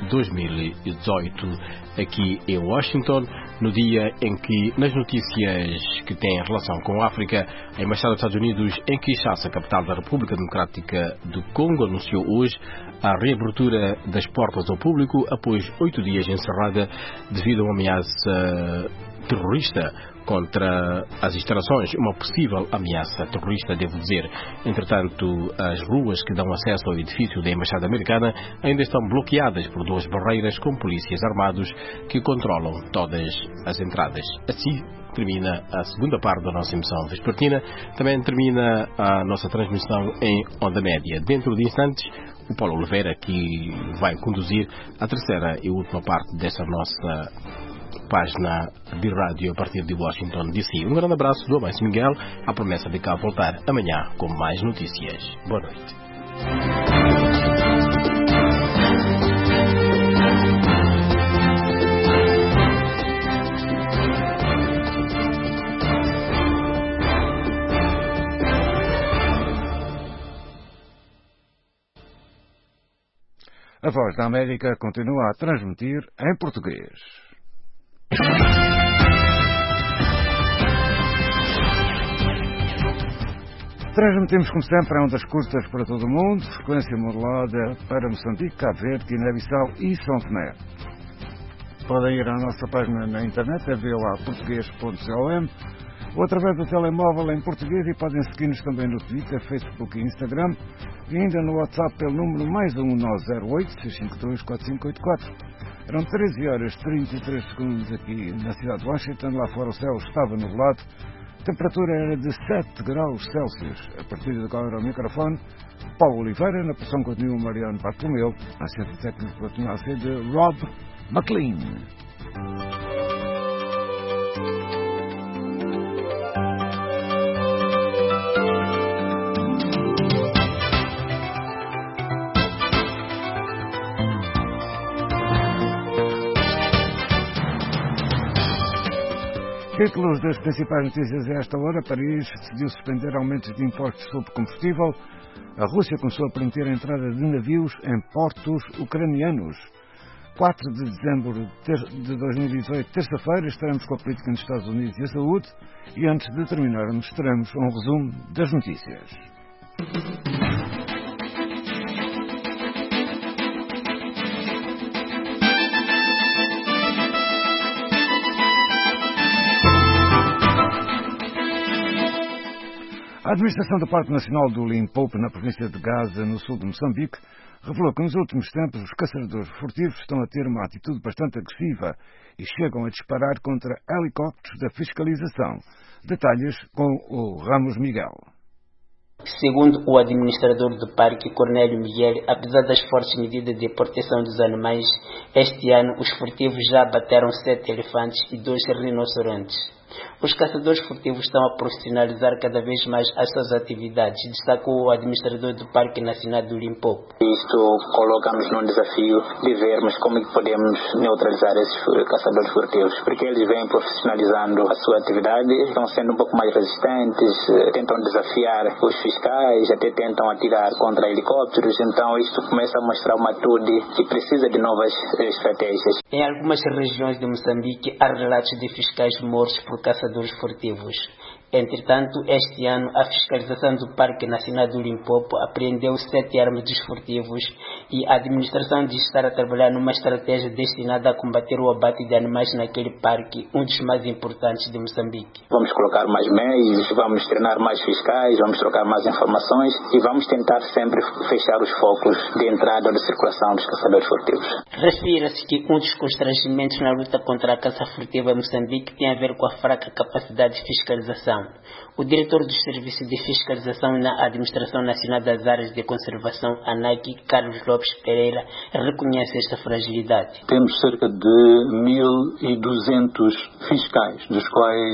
2018, aqui em Washington, no dia em que, nas notícias que têm relação com a África, a Embaixada dos Estados Unidos em Kinshasa, capital da República Democrática do Congo, anunciou hoje a reabertura das portas ao público após 8 dias encerrada devido a uma ameaça terrorista contra as instalações, uma possível ameaça terrorista, devo dizer. Entretanto, as ruas que dão acesso ao edifício da Embaixada Americana ainda estão bloqueadas por 2 barreiras com polícias armados que controlam todas as entradas. Assim termina a segunda parte da nossa emissão vespertina. Também termina a nossa transmissão em onda média. Dentro de instantes, o Paulo Oliveira, que vai conduzir a terceira e última parte dessa nossa página de rádio a partir de Washington DC. Um grande abraço do Amancio Miguel, a promessa de cá voltar amanhã com mais notícias. Boa noite. Voz da América continua a transmitir em português. Transmitimos, como sempre, em ondas curtas para todo o mundo, frequência modulada para Moçambique, Cabo Verde, Guiné-Bissau e São Tomé. Podem ir à nossa página na internet, voaportugues.com, ou através do telemóvel em português, e podem seguir-nos também no Twitter, Facebook e Instagram, e ainda no WhatsApp pelo número +1 908 652 4584. Eram 13 horas 33 segundos aqui na cidade de Washington. Lá fora o céu estava nublado. A temperatura era de 7 graus Celsius. A partir de agora ao microfone, Paulo Oliveira. Na pressão continua Mariano Bartolomeu. A assistente técnica continua a ser de Rob McLean. Títulos das principais notícias a esta hora. Paris decidiu suspender aumentos de impostos sobre combustível. A Rússia começou a permitir a entrada de navios em portos ucranianos. 4 de dezembro de 2018, terça-feira, estaremos com a política nos Estados Unidos e a saúde. E antes de terminarmos, teremos um resumo das notícias. A administração do Parque Nacional do Limpopo, na província de Gaza, no sul de Moçambique, revelou que nos últimos tempos os caçadores furtivos estão a ter uma atitude bastante agressiva e chegam a disparar contra helicópteros da fiscalização. Detalhes com o Ramos Miguel. Segundo o administrador do parque, Cornélio Miguel, apesar das fortes medidas de proteção dos animais, este ano os furtivos já abateram 7 elefantes e 2 rinocerontes. Os caçadores furtivos estão a profissionalizar cada vez mais as suas atividades, destacou o administrador do Parque Nacional do Limpopo. Isto coloca-nos num desafio de vermos como é que podemos neutralizar esses caçadores furtivos, porque eles vêm profissionalizando a sua atividade, estão sendo um pouco mais resistentes, tentam desafiar os fiscais, até tentam atirar contra helicópteros, então isto começa a mostrar uma atitude que precisa de novas estratégias. Em algumas regiões de Moçambique há relatos de fiscais mortos por caçadores furtivos. Entretanto, este ano, a fiscalização do Parque Nacional do Limpopo apreendeu 7 armas dos furtivos e a administração diz estar a trabalhar numa estratégia destinada a combater o abate de animais naquele parque, um dos mais importantes de Moçambique. Vamos colocar mais meios, vamos treinar mais fiscais, vamos trocar mais informações e vamos tentar sempre fechar os focos de entrada ou de circulação dos caçadores furtivos. Refira-se que um dos constrangimentos na luta contra a caça furtiva em Moçambique tem a ver com a fraca capacidade de fiscalização. O diretor do Serviço de Fiscalização na Administração Nacional das Áreas de Conservação, ANAC, Carlos Lopes Pereira, reconhece esta fragilidade. Temos cerca de 1.200 fiscais, dos quais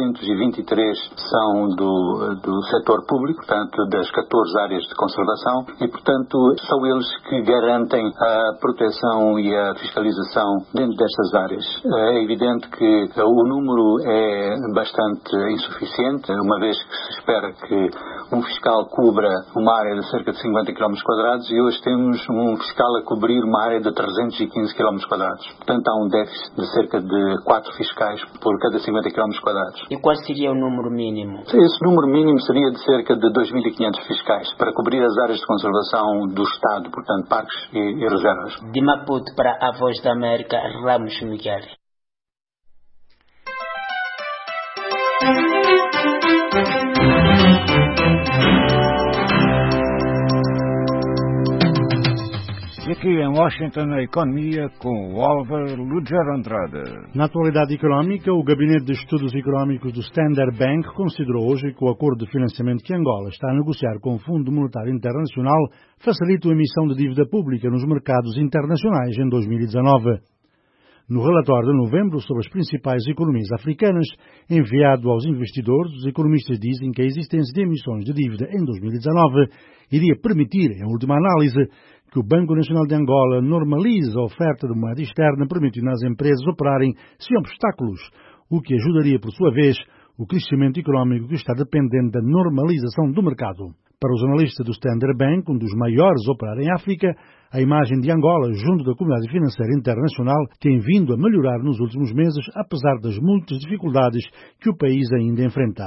623 são do setor público, portanto das 14 áreas de conservação, e portanto são eles que garantem a proteção e a fiscalização dentro destas áreas. É evidente que o número é bastante insuficiente, uma vez que se espera que um fiscal cubra uma área de cerca de 50 km² e hoje temos um fiscal a cobrir uma área de 315 km². Portanto, há um déficit de cerca de 4 fiscais por cada 50 km². E qual seria o número mínimo? Esse número mínimo seria de cerca de 2.500 fiscais para cobrir as áreas de conservação do Estado, portanto, parques e reservas. De Maputo para a Voz da América, Ramos Miguel. E aqui em Washington, a economia com o Oliver Lugero Andrade. Na atualidade económica, o Gabinete de Estudos Económicos do Standard Bank considerou hoje que o acordo de financiamento que Angola está a negociar com o Fundo Monetário Internacional facilita a emissão de dívida pública nos mercados internacionais em 2019. No relatório de novembro sobre as principais economias africanas, enviado aos investidores, os economistas dizem que a existência de emissões de dívida em 2019 iria permitir, em última análise, que o Banco Nacional de Angola normalize a oferta de moeda externa, permitindo às empresas operarem sem obstáculos, o que ajudaria, por sua vez, o crescimento económico que está dependente da normalização do mercado. Para o jornalista do Standard Bank, um dos maiores a operar em África, a imagem de Angola junto da comunidade financeira internacional tem vindo a melhorar nos últimos meses, apesar das muitas dificuldades que o país ainda enfrenta.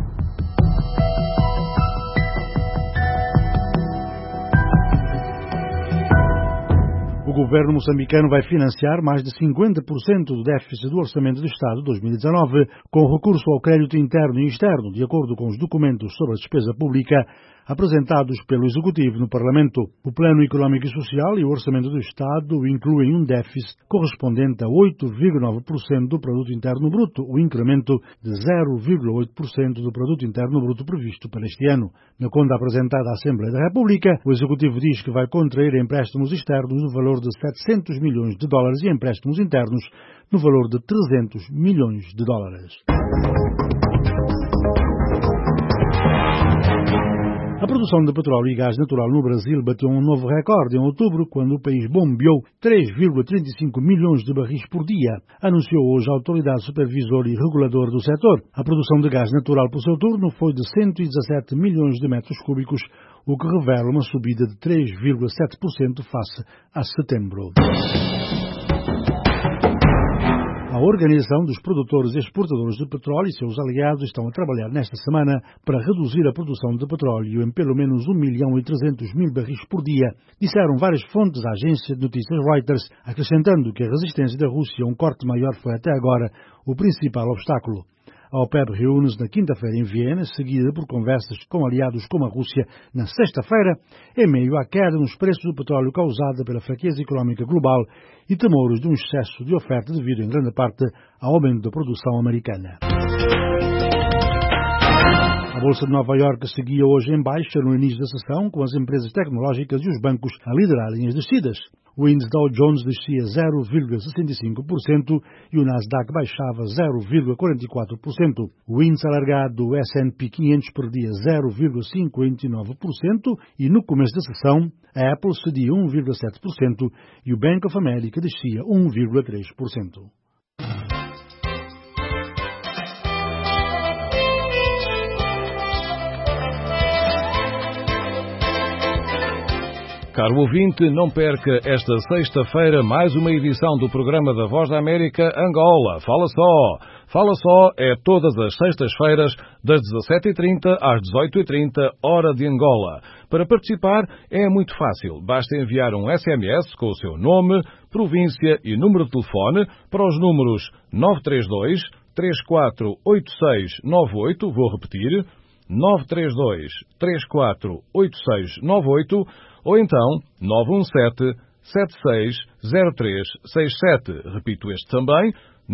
O governo moçambicano vai financiar mais de 50% do déficit do Orçamento do Estado de 2019 com recurso ao crédito interno e externo, de acordo com os documentos sobre a despesa pública apresentados pelo Executivo no Parlamento. O Plano Económico e Social e o Orçamento do Estado incluem um déficit correspondente a 8,9% do Produto Interno Bruto, o incremento de 0,8% do Produto Interno Bruto previsto para este ano. Na conta apresentada à Assembleia da República, o Executivo diz que vai contrair empréstimos externos no valor de 700 milhões de dólares e empréstimos internos no valor de 300 milhões de dólares. A produção de petróleo e gás natural no Brasil bateu um novo recorde em outubro, quando o país bombeou 3,35 milhões de barris por dia, anunciou hoje a autoridade supervisora e reguladora do setor. A produção de gás natural, por seu turno, foi de 117 milhões de metros cúbicos, o que revela uma subida de 3,7% face a setembro. A Organização dos Produtores e Exportadores de Petróleo e seus aliados estão a trabalhar nesta semana para reduzir a produção de petróleo em pelo menos 1.300.000 barris por dia, disseram várias fontes à agência de notícias Reuters, acrescentando que a resistência da Rússia a um corte maior foi até agora o principal obstáculo. A OPEP reúne-se na quinta-feira em Viena, seguida por conversas com aliados como a Rússia na sexta-feira, em meio à queda nos preços do petróleo causada pela fraqueza económica global e temores de um excesso de oferta devido, em grande parte, ao aumento da produção americana. A Bolsa de Nova Iorque seguia hoje em baixa no início da sessão, com as empresas tecnológicas e os bancos a liderarem as descidas. O índice Dow Jones descia 0,65% e o Nasdaq baixava 0,44%. O índice alargado S&P 500 perdia 0,59% e no começo da sessão a Apple cedia 1,7% e o Bank of America descia 1,3%. Caro ouvinte, não perca esta sexta-feira mais uma edição do programa da Voz da América Angola. Fala Só! Fala Só é todas as sextas-feiras, das 17h30 às 18h30, hora de Angola. Para participar é muito fácil. Basta enviar um SMS com o seu nome, província e número de telefone para os números 932 348698, vou repetir, 932 348698, ou então 917-760367. Repito este também,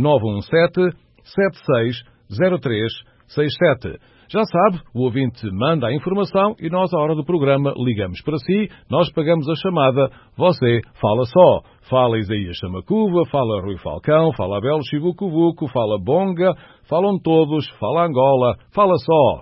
917-760367. Já sabe, o ouvinte manda a informação e nós, à hora do programa, ligamos para si, nós pagamos a chamada, você fala só. Fala Isaías Chamacuva, fala Rui Falcão, fala Abel Chivucuvuco, fala Bonga, falam todos, fala Angola, fala só.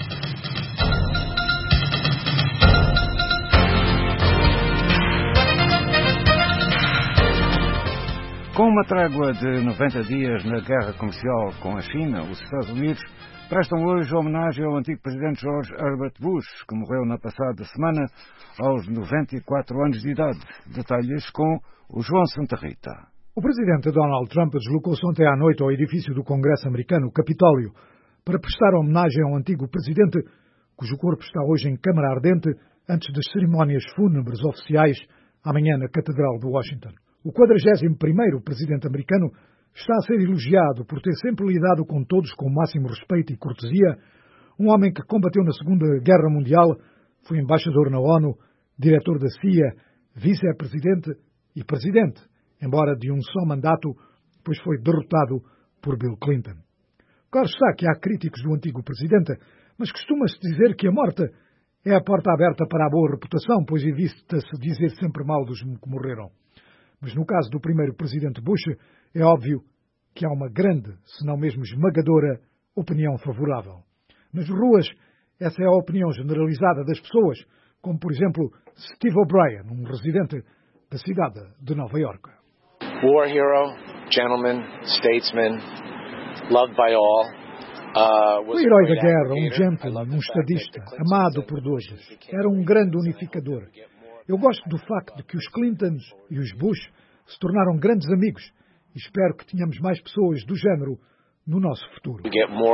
Com uma trégua de 90 dias na guerra comercial com a China, os Estados Unidos prestam hoje homenagem ao antigo presidente George Herbert Bush, que morreu na passada semana aos 94 anos de idade. Detalhes com o João Santa Rita. O presidente Donald Trump deslocou-se ontem à noite ao edifício do Congresso americano, o Capitólio, para prestar homenagem ao antigo presidente, cujo corpo está hoje em câmara ardente antes das cerimónias fúnebres oficiais amanhã na Catedral de Washington. O 41º presidente americano está a ser elogiado por ter sempre lidado com todos com o máximo respeito e cortesia, um homem que combateu na Segunda Guerra Mundial, foi embaixador na ONU, diretor da CIA, vice-presidente e presidente, embora de um só mandato, pois foi derrotado por Bill Clinton. Claro está que há críticos do antigo presidente, mas costuma-se dizer que a morte é a porta aberta para a boa reputação, pois evita-se dizer sempre mal dos que morreram. Mas no caso do primeiro presidente Bush, é óbvio que há uma grande, se não mesmo esmagadora, opinião favorável. Nas ruas, essa é a opinião generalizada das pessoas, como por exemplo Steve O'Brien, um residente da cidade de Nova Iorque. War hero, gentleman, statesman, loved by all. Um herói da guerra, um gentleman, um estadista, amado por todos. Era um grande unificador. Eu gosto do facto de que os Clintons e os Bush se tornaram grandes amigos e espero que tenhamos mais pessoas do género no nosso futuro.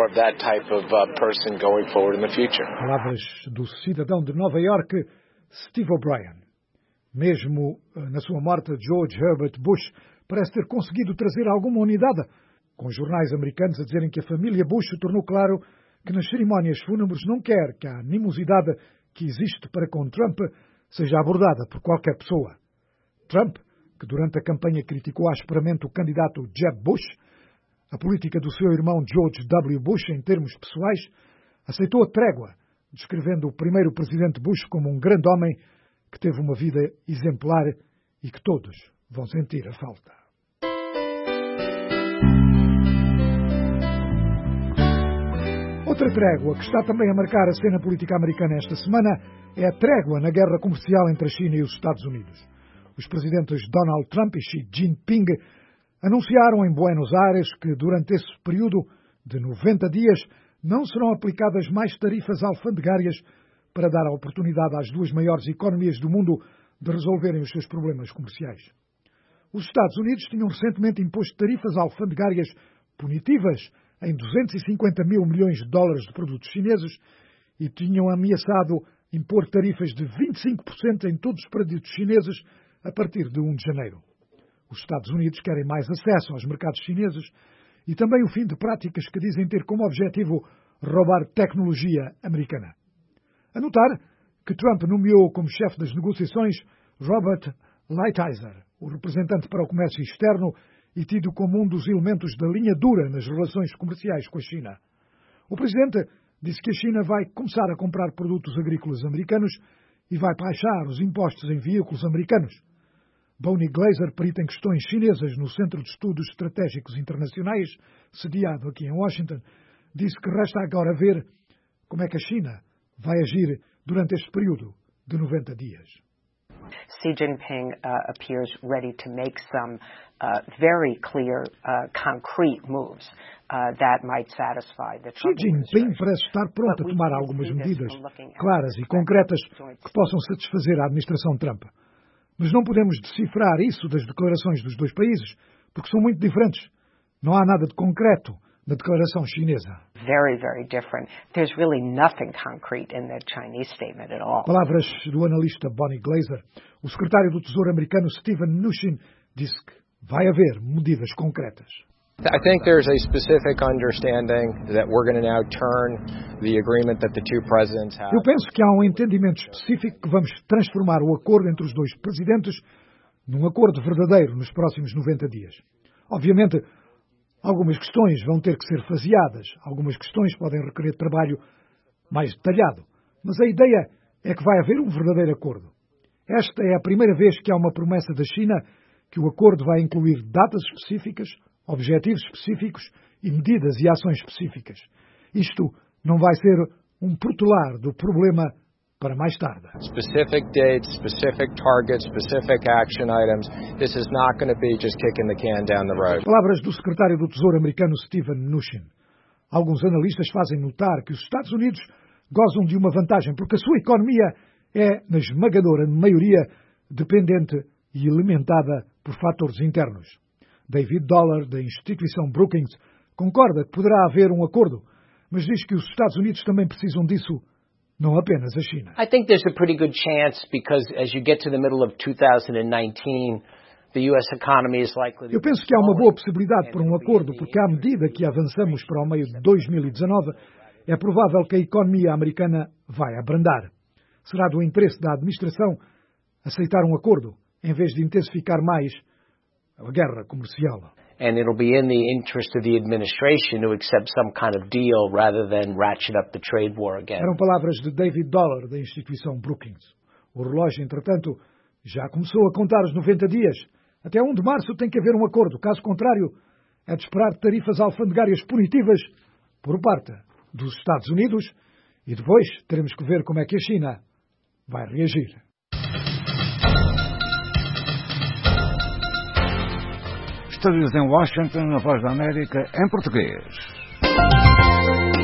Palavras do cidadão de Nova Iorque, Steve O'Brien. Mesmo na sua morte, George Herbert Bush parece ter conseguido trazer alguma unidade, com jornais americanos a dizerem que a família Bush tornou claro que nas cerimónias fúnebres não quer que a animosidade que existe para com Trump seja abordada por qualquer pessoa. Trump, que durante a campanha criticou asperamente o candidato Jeb Bush, a política do seu irmão George W. Bush em termos pessoais, aceitou a trégua, descrevendo o primeiro presidente Bush como um grande homem que teve uma vida exemplar e que todos vão sentir a falta. Outra trégua que está também a marcar a cena política americana esta semana é a trégua na guerra comercial entre a China e os Estados Unidos. Os presidentes Donald Trump e Xi Jinping anunciaram em Buenos Aires que durante esse período de 90 dias não serão aplicadas mais tarifas alfandegárias para dar a oportunidade às duas maiores economias do mundo de resolverem os seus problemas comerciais. Os Estados Unidos tinham recentemente imposto tarifas alfandegárias punitivas em 250 mil milhões de dólares de produtos chineses e tinham ameaçado impor tarifas de 25% em todos os produtos chineses a partir de 1 de janeiro. Os Estados Unidos querem mais acesso aos mercados chineses e também o fim de práticas que dizem ter como objetivo roubar tecnologia americana. A notar que Trump nomeou como chefe das negociações Robert Lighthizer, o representante para o comércio externo e tido como um dos elementos da linha dura nas relações comerciais com a China. O presidente disse que a China vai começar a comprar produtos agrícolas americanos e vai baixar os impostos em veículos americanos. Bonnie Glaser, perita em questões chinesas no Centro de Estudos Estratégicos Internacionais, sediado aqui em Washington, disse que resta agora ver como é que a China vai agir durante este período de 90 dias. Xi Jinping appears ready to make some very clear, concrete moves that might satisfy the Trump administration. Xi Jinping parece estar pronto a tomar algumas medidas claras e concretas que possam satisfazer a administração Trump. Mas não podemos decifrar isso das declarações dos dois países, porque são muito diferentes. Não há nada de concreto na declaração chinesa. Very, very different. There's really nothing concrete in the Chinese statement at all. Palavras do analista Bonnie Glaser. O secretário do Tesouro americano Steven Mnuchin disse que vai haver medidas concretas. I think there's a specific understanding that we're going to now turn the agreement that the two presidents have. Eu penso que há um entendimento específico que vamos transformar o acordo entre os dois presidentes num acordo verdadeiro nos próximos 90 dias. Obviamente, algumas questões vão ter que ser faseadas, algumas questões podem requerer trabalho mais detalhado, mas a ideia é que vai haver um verdadeiro acordo. Esta é a primeira vez que há uma promessa da China que o acordo vai incluir datas específicas, objetivos específicos e medidas e ações específicas. Isto não vai ser um protelar do problema para mais tarde. Specific dates, specific targets, specific action items. This is not going to be just kicking the can down the road. Palavras do secretário do Tesouro americano Steven Mnuchin. Alguns analistas fazem notar que os Estados Unidos gozam de uma vantagem porque a sua economia é, na esmagadora maioria, dependente e alimentada por fatores internos. David Dollar, da instituição Brookings, concorda que poderá haver um acordo, mas diz que os Estados Unidos também precisam disso, não apenas a China. I think there's a pretty good chance because as you get to the middle of 2019, the US economy is likely to... Eu penso que há uma boa possibilidade para um acordo, porque à medida que avançamos para o meio de 2019, é provável que a economia americana vai abrandar. Será do interesse da administração aceitar um acordo, em vez de intensificar mais a guerra comercial. And it'll be in the interest of the administration to accept some kind of deal rather than ratchet up the trade war again. Eram palavras de David Dollar, da instituição Brookings. O relógio, entretanto, já começou a contar os 90 dias. Até 1 de março tem que haver um acordo. Caso contrário, é de esperar tarifas alfandegárias punitivas por parte dos Estados Unidos e depois teremos que ver como é que a China vai reagir. Estúdios em Washington, a Voz da América, em português.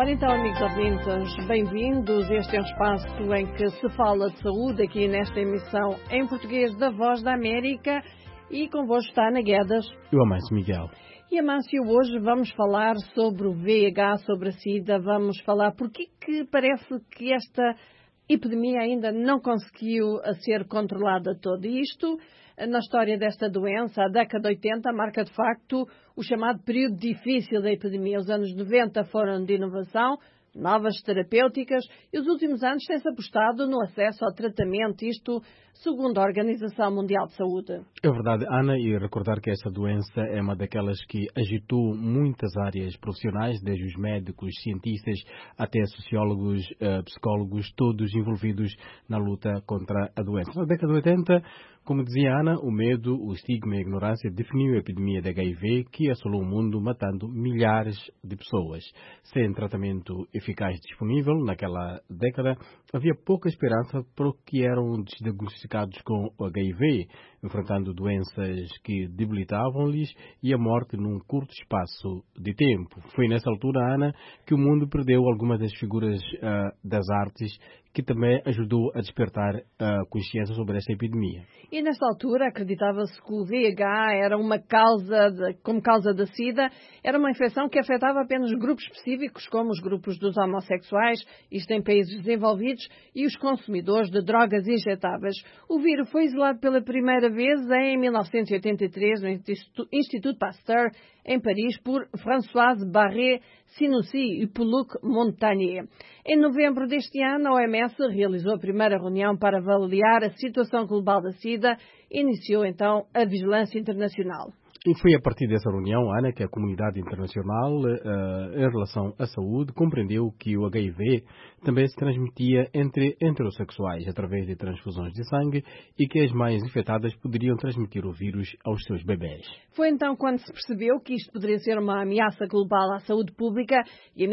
Ora então, amigos ouvintes, bem-vindos. Este é um espaço em que se fala de saúde aqui nesta emissão em português da Voz da América e convosco está Ana Guedes. E o Amâncio Miguel. E Amâncio, hoje vamos falar sobre o VIH, sobre a SIDA, vamos falar porque que parece que esta epidemia ainda não conseguiu ser controlada toda. Isto, na história desta doença, a década de 80 marca de facto o chamado período difícil da epidemia. Os anos 90 foram de inovação, novas terapêuticas e os últimos anos têm-se apostado no acesso ao tratamento, isto segundo a Organização Mundial de Saúde. É verdade, Ana, e recordar que esta doença é uma daquelas que agitou muitas áreas profissionais, desde os médicos, cientistas, até sociólogos, psicólogos, todos envolvidos na luta contra a doença. Na década de 80, como dizia Ana, o medo, o estigma e a ignorância definiu a epidemia de HIV que assolou o mundo, matando milhares de pessoas. Sem tratamento eficaz disponível naquela década, havia pouca esperança para os que eram diagnosticados com o HIV, enfrentando doenças que debilitavam-lhes e a morte num curto espaço de tempo. Foi nessa altura, Ana, que o mundo perdeu algumas das figuras das artes, que também ajudou a despertar a consciência sobre esta epidemia. E nesta altura acreditava-se que o VIH era uma como causa da SIDA, era uma infecção que afetava apenas grupos específicos, como os grupos dos homossexuais, isto em países desenvolvidos, e os consumidores de drogas injetáveis. O vírus foi isolado pela primeira vez em 1983 no Instituto Pasteur, em Paris, por Françoise Barré-Sinoussi e Paul-Luc Montagnier. Em novembro deste ano, a OMS realizou a primeira reunião para avaliar a situação global da SIDA e iniciou então a vigilância internacional. E foi a partir dessa reunião, Ana, que a comunidade internacional, em relação à saúde, compreendeu que o HIV também se transmitia entre heterossexuais através de transfusões de sangue e que as mães infectadas poderiam transmitir o vírus aos seus bebés. Foi então quando se percebeu que isto poderia ser uma ameaça global à saúde pública e em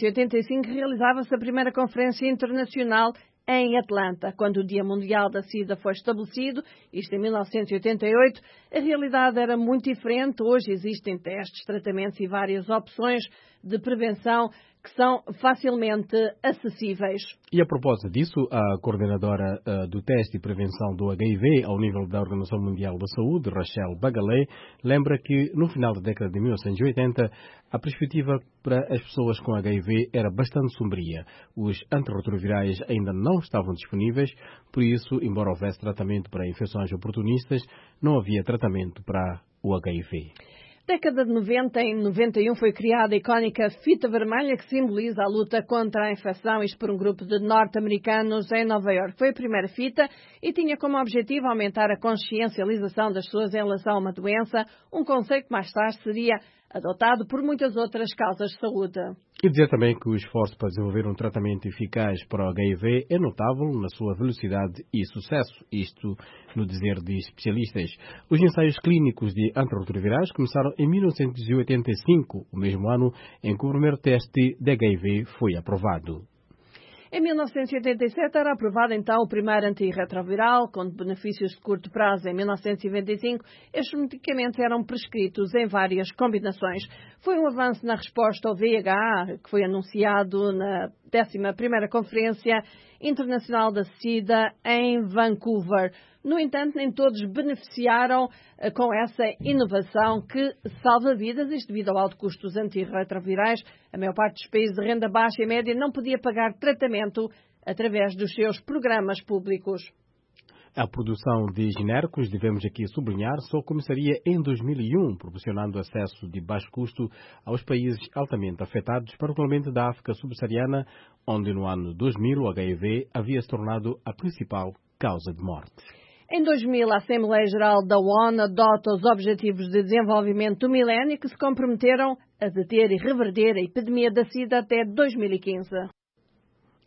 1985 realizava-se a primeira conferência internacional em Atlanta, quando o Dia Mundial da SIDA foi estabelecido, isto em 1988, a realidade era muito diferente. Hoje existem testes, tratamentos e várias opções de prevenção que são facilmente acessíveis. E a propósito disso, a coordenadora do teste e prevenção do HIV ao nível da Organização Mundial da Saúde, Rachel Bagalé, lembra que no final da década de 1980 a perspectiva para as pessoas com HIV era bastante sombria. Os antirretrovirais ainda não estavam disponíveis, por isso, embora houvesse tratamento para infecções oportunistas, não havia tratamento para o HIV. Década de 90, em 91, foi criada a icónica fita vermelha que simboliza a luta contra a infecção, isto por um grupo de norte-americanos em Nova Iorque. Foi a primeira fita e tinha como objetivo aumentar a consciencialização das pessoas em relação a uma doença, um conceito que mais tarde seria adotado por muitas outras causas de saúde. E dizer também que o esforço para desenvolver um tratamento eficaz para o HIV é notável na sua velocidade e sucesso, isto no dizer de especialistas. Os ensaios clínicos de antirretrovirais começaram em 1985, o mesmo ano em que o primeiro teste de HIV foi aprovado. Em 1987 era aprovado então o primeiro antirretroviral, com benefícios de curto prazo. Em 1995, estes medicamentos eram prescritos em várias combinações. Foi um avanço na resposta ao VIH, que foi anunciado na 11ª Conferência Internacional da SIDA em Vancouver. No entanto, nem todos beneficiaram com essa inovação que salva vidas, isto devido ao alto custo dos antirretrovirais. A maior parte dos países de renda baixa e média não podia pagar tratamento através dos seus programas públicos. A produção de genéricos, devemos aqui sublinhar, só começaria em 2001, proporcionando acesso de baixo custo aos países altamente afetados, particularmente da África subsaariana, onde no ano 2000 o HIV havia se tornado a principal causa de morte. Em 2000, a Assembleia Geral da ONU adota os Objetivos de Desenvolvimento do Milénio, que se comprometeram a deter e reverter a epidemia da SIDA até 2015.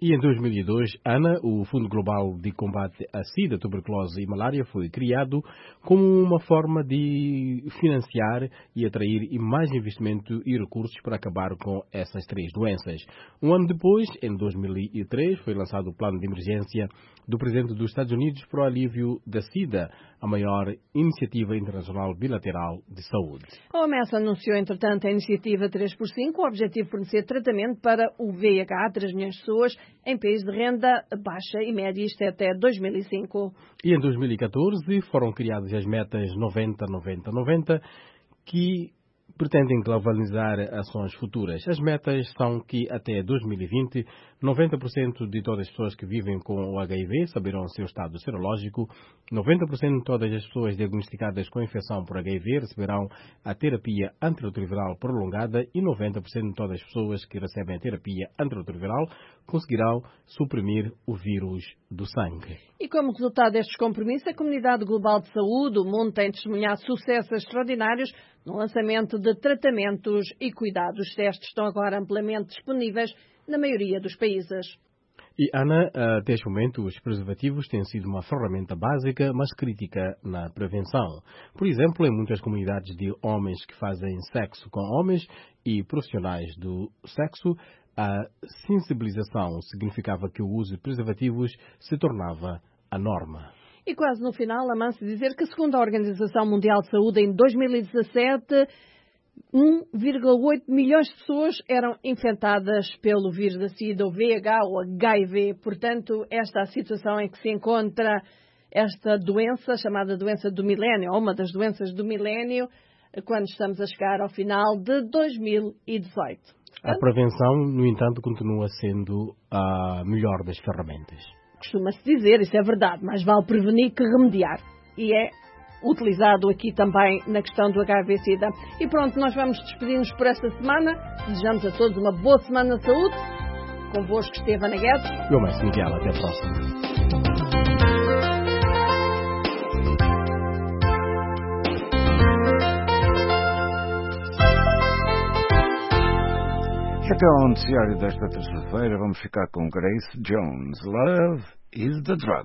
E em 2002, ANA, o Fundo Global de Combate à SIDA, Tuberculose e Malária, foi criado como uma forma de financiar e atrair mais investimento e recursos para acabar com essas três doenças. Um ano depois, em 2003, foi lançado o Plano de Emergência do Presidente dos Estados Unidos para o alívio da SIDA, a maior iniciativa internacional bilateral de saúde. A OMS anunciou, entretanto, a iniciativa 3x5, o objetivo de fornecer tratamento para o VIH a 3 milhões de pessoas em países de renda baixa e média, isto é até 2005. E em 2014 foram criadas as metas 90-90-90, que pretendem globalizar ações futuras. As metas são que até 2020, 90% de todas as pessoas que vivem com o HIV saberão seu estado serológico, 90% de todas as pessoas diagnosticadas com infecção por HIV receberão a terapia antirretroviral prolongada e 90% de todas as pessoas que recebem a terapia antirretroviral conseguirão suprimir o vírus do sangue. E como resultado destes compromissos, a Comunidade Global de Saúde, o mundo, tem testemunhado sucessos extraordinários no lançamento de tratamentos e cuidados. Os testes estão agora amplamente disponíveis na maioria dos países. E, Ana, até este momento, os preservativos têm sido uma ferramenta básica, mas crítica na prevenção. Por exemplo, em muitas comunidades de homens que fazem sexo com homens e profissionais do sexo, a sensibilização significava que o uso de preservativos se tornava a norma. E quase no final, lamento dizer que, segundo a Organização Mundial de Saúde, em 2017, 1,8 milhões de pessoas eram infectadas pelo vírus da SIDA, ou VIH, ou HIV. Portanto, esta é a situação em que se encontra esta doença, chamada doença do milénio, ou uma das doenças do milénio, quando estamos a chegar ao final de 2018. A prevenção, no entanto, continua sendo a melhor das ferramentas. Costuma-se dizer, isso é verdade, mas vale prevenir que remediar. E é utilizado aqui também na questão do HIV-Sida. E pronto, nós vamos despedir-nos por esta semana. Desejamos a todos uma boa semana de saúde. Convosco esteve Ana Guedes. Eu, Márcio Miguel. Até a próxima. Até ao noticiário desta terça-feira, vamos ficar com Grace Jones. Love is the drug.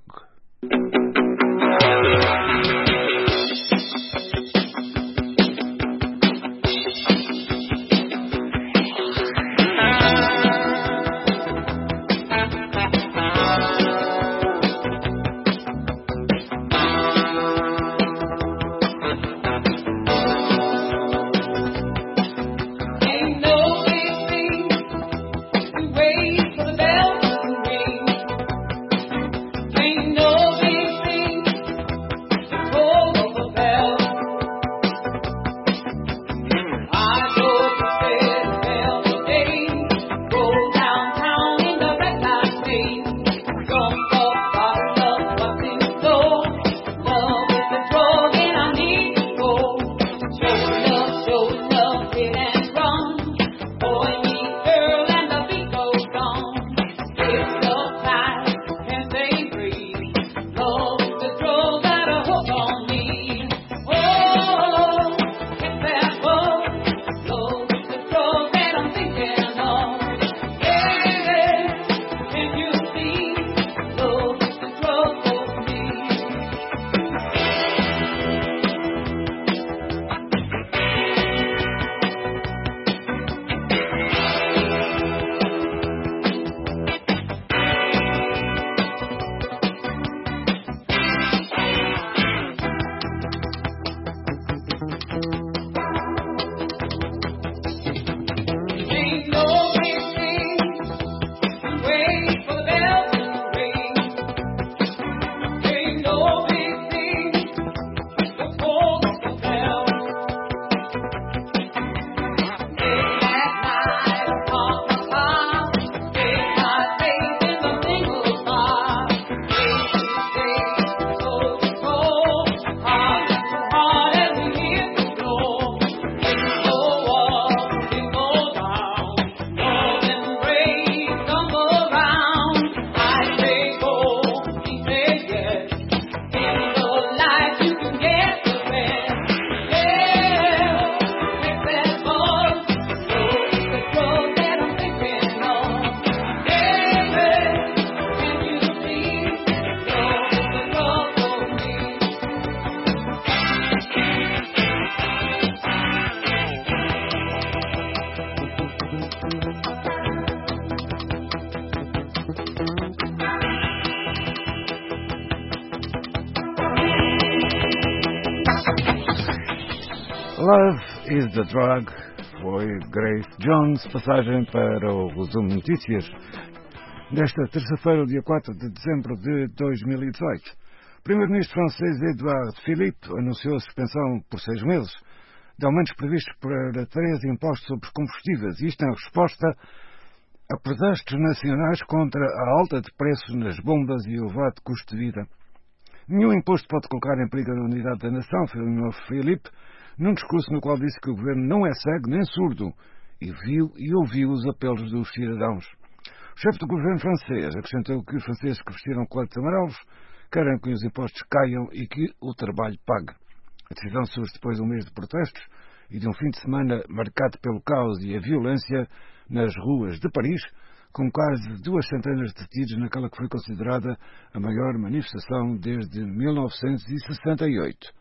Love is the Drug foi Grace Jones, passagem para o resumo de notícias desta terça-feira, dia 4 de dezembro de 2018. O primeiro-ministro francês Édouard Philippe anunciou a suspensão por 6 meses de aumentos previstos para 13 impostos sobre os combustíveis, isto em resposta a protestos nacionais contra a alta de preços nas bombas e o elevado custo de vida. Nenhum imposto pode colocar em perigo a unidade da nação, afirmou Philippe, num discurso no qual disse que o governo não é cego nem surdo e viu e ouviu os apelos dos cidadãos. O chefe do governo francês acrescentou que os franceses que vestiram coletes amarelos querem que os impostos caiam e que o trabalho pague. A decisão surge depois de um mês de protestos e de um fim de semana marcado pelo caos e a violência nas ruas de Paris, com quase 2 centenas de detidos naquela que foi considerada a maior manifestação desde 1968.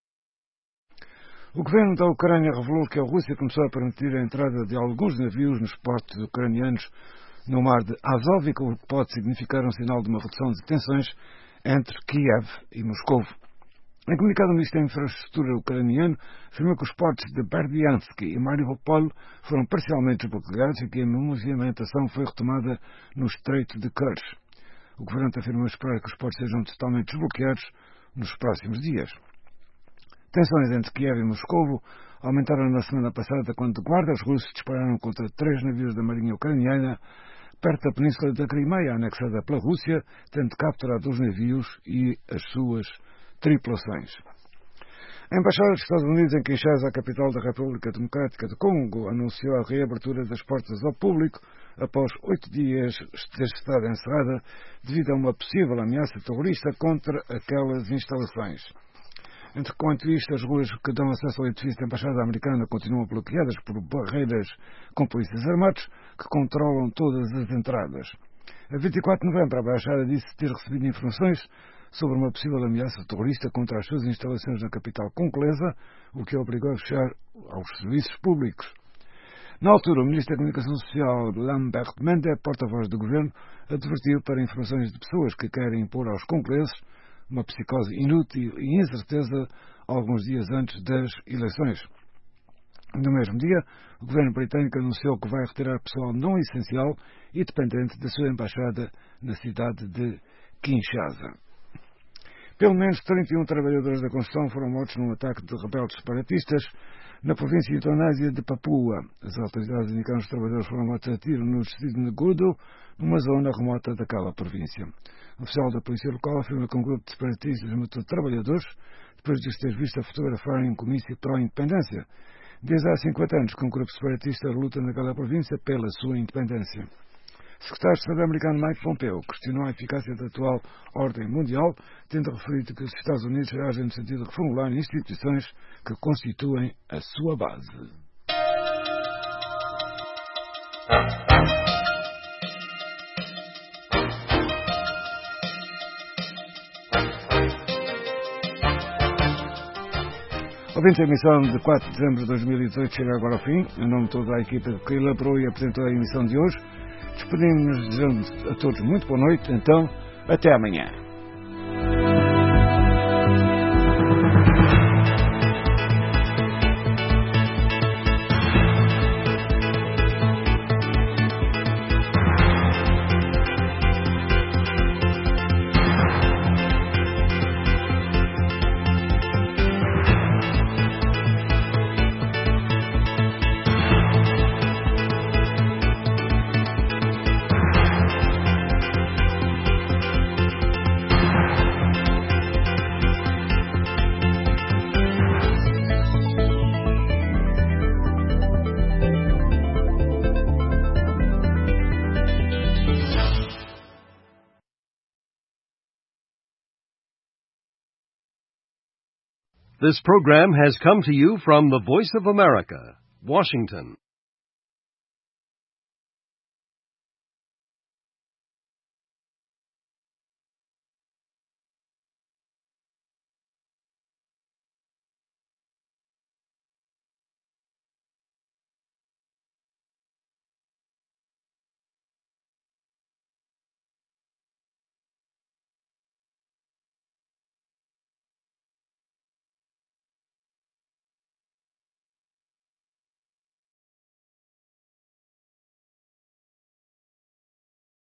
O governo da Ucrânia revelou que a Rússia começou a permitir a entrada de alguns navios nos portos ucranianos no mar de Azov, o que pode significar um sinal de uma redução de tensões entre Kiev e Moscou. Em comunicado, o ministro da Infraestrutura ucraniano afirmou que os portos de Berdiansk e Mariupol foram parcialmente bloqueados e que a movimentação foi retomada no Estreito de Kerch. O governo afirmou esperar que os portos sejam totalmente desbloqueados nos próximos dias. Tensões entre Kiev e Moscou aumentaram na semana passada quando guardas russos dispararam contra 3 navios da marinha ucraniana perto da península da Crimeia, anexada pela Rússia, tendo capturado os navios e as suas tripulações. A Embaixada dos Estados Unidos em Kinshasa, a capital da República Democrática do Congo, anunciou a reabertura das portas ao público após 8 dias de ter estado encerrada devido a uma possível ameaça terrorista contra aquelas instalações. Enquanto isto, as ruas que dão acesso ao edifício da Embaixada Americana continuam bloqueadas por barreiras com polícias armados que controlam todas as entradas. A 24 de novembro, a Embaixada disse ter recebido informações sobre uma possível ameaça terrorista contra as suas instalações na capital congolesa, o que a obrigou a fechar aos serviços públicos. Na altura, o Ministro da Comunicação Social, Lambert Mende, porta-voz do Governo, advertiu para informações de pessoas que querem impor aos congoleses uma psicose inútil e incerteza alguns dias antes das eleições. No mesmo dia, o governo britânico anunciou que vai retirar pessoal não essencial e dependente da sua embaixada na cidade de Kinshasa. Pelo menos 31 trabalhadores da construção foram mortos num ataque de rebeldes separatistas na província indonésia de Papua. As autoridades indicaram que os trabalhadores foram mortos a tiro no distrito de Gudo, numa zona remota daquela província. O oficial da polícia local afirma que um grupo de separatistas matou trabalhadores depois de os ter visto a fotografarem um comício pró-independência. Desde há 50 anos que um grupo separatista luta naquela província pela sua independência. O secretário de Estado americano Mike Pompeo questionou a eficácia da atual ordem mundial, tendo referido que os Estados Unidos agem no sentido de reformular instituições que constituem a sua base. Ouvintes, a emissão de 4 de dezembro de 2018 chega agora ao fim. Em nome de toda a equipa que elaborou e apresentou a emissão de hoje, despedimos-nos desejando a todos muito boa noite. Então, até amanhã. This program has come to you from the Voice of America, Washington.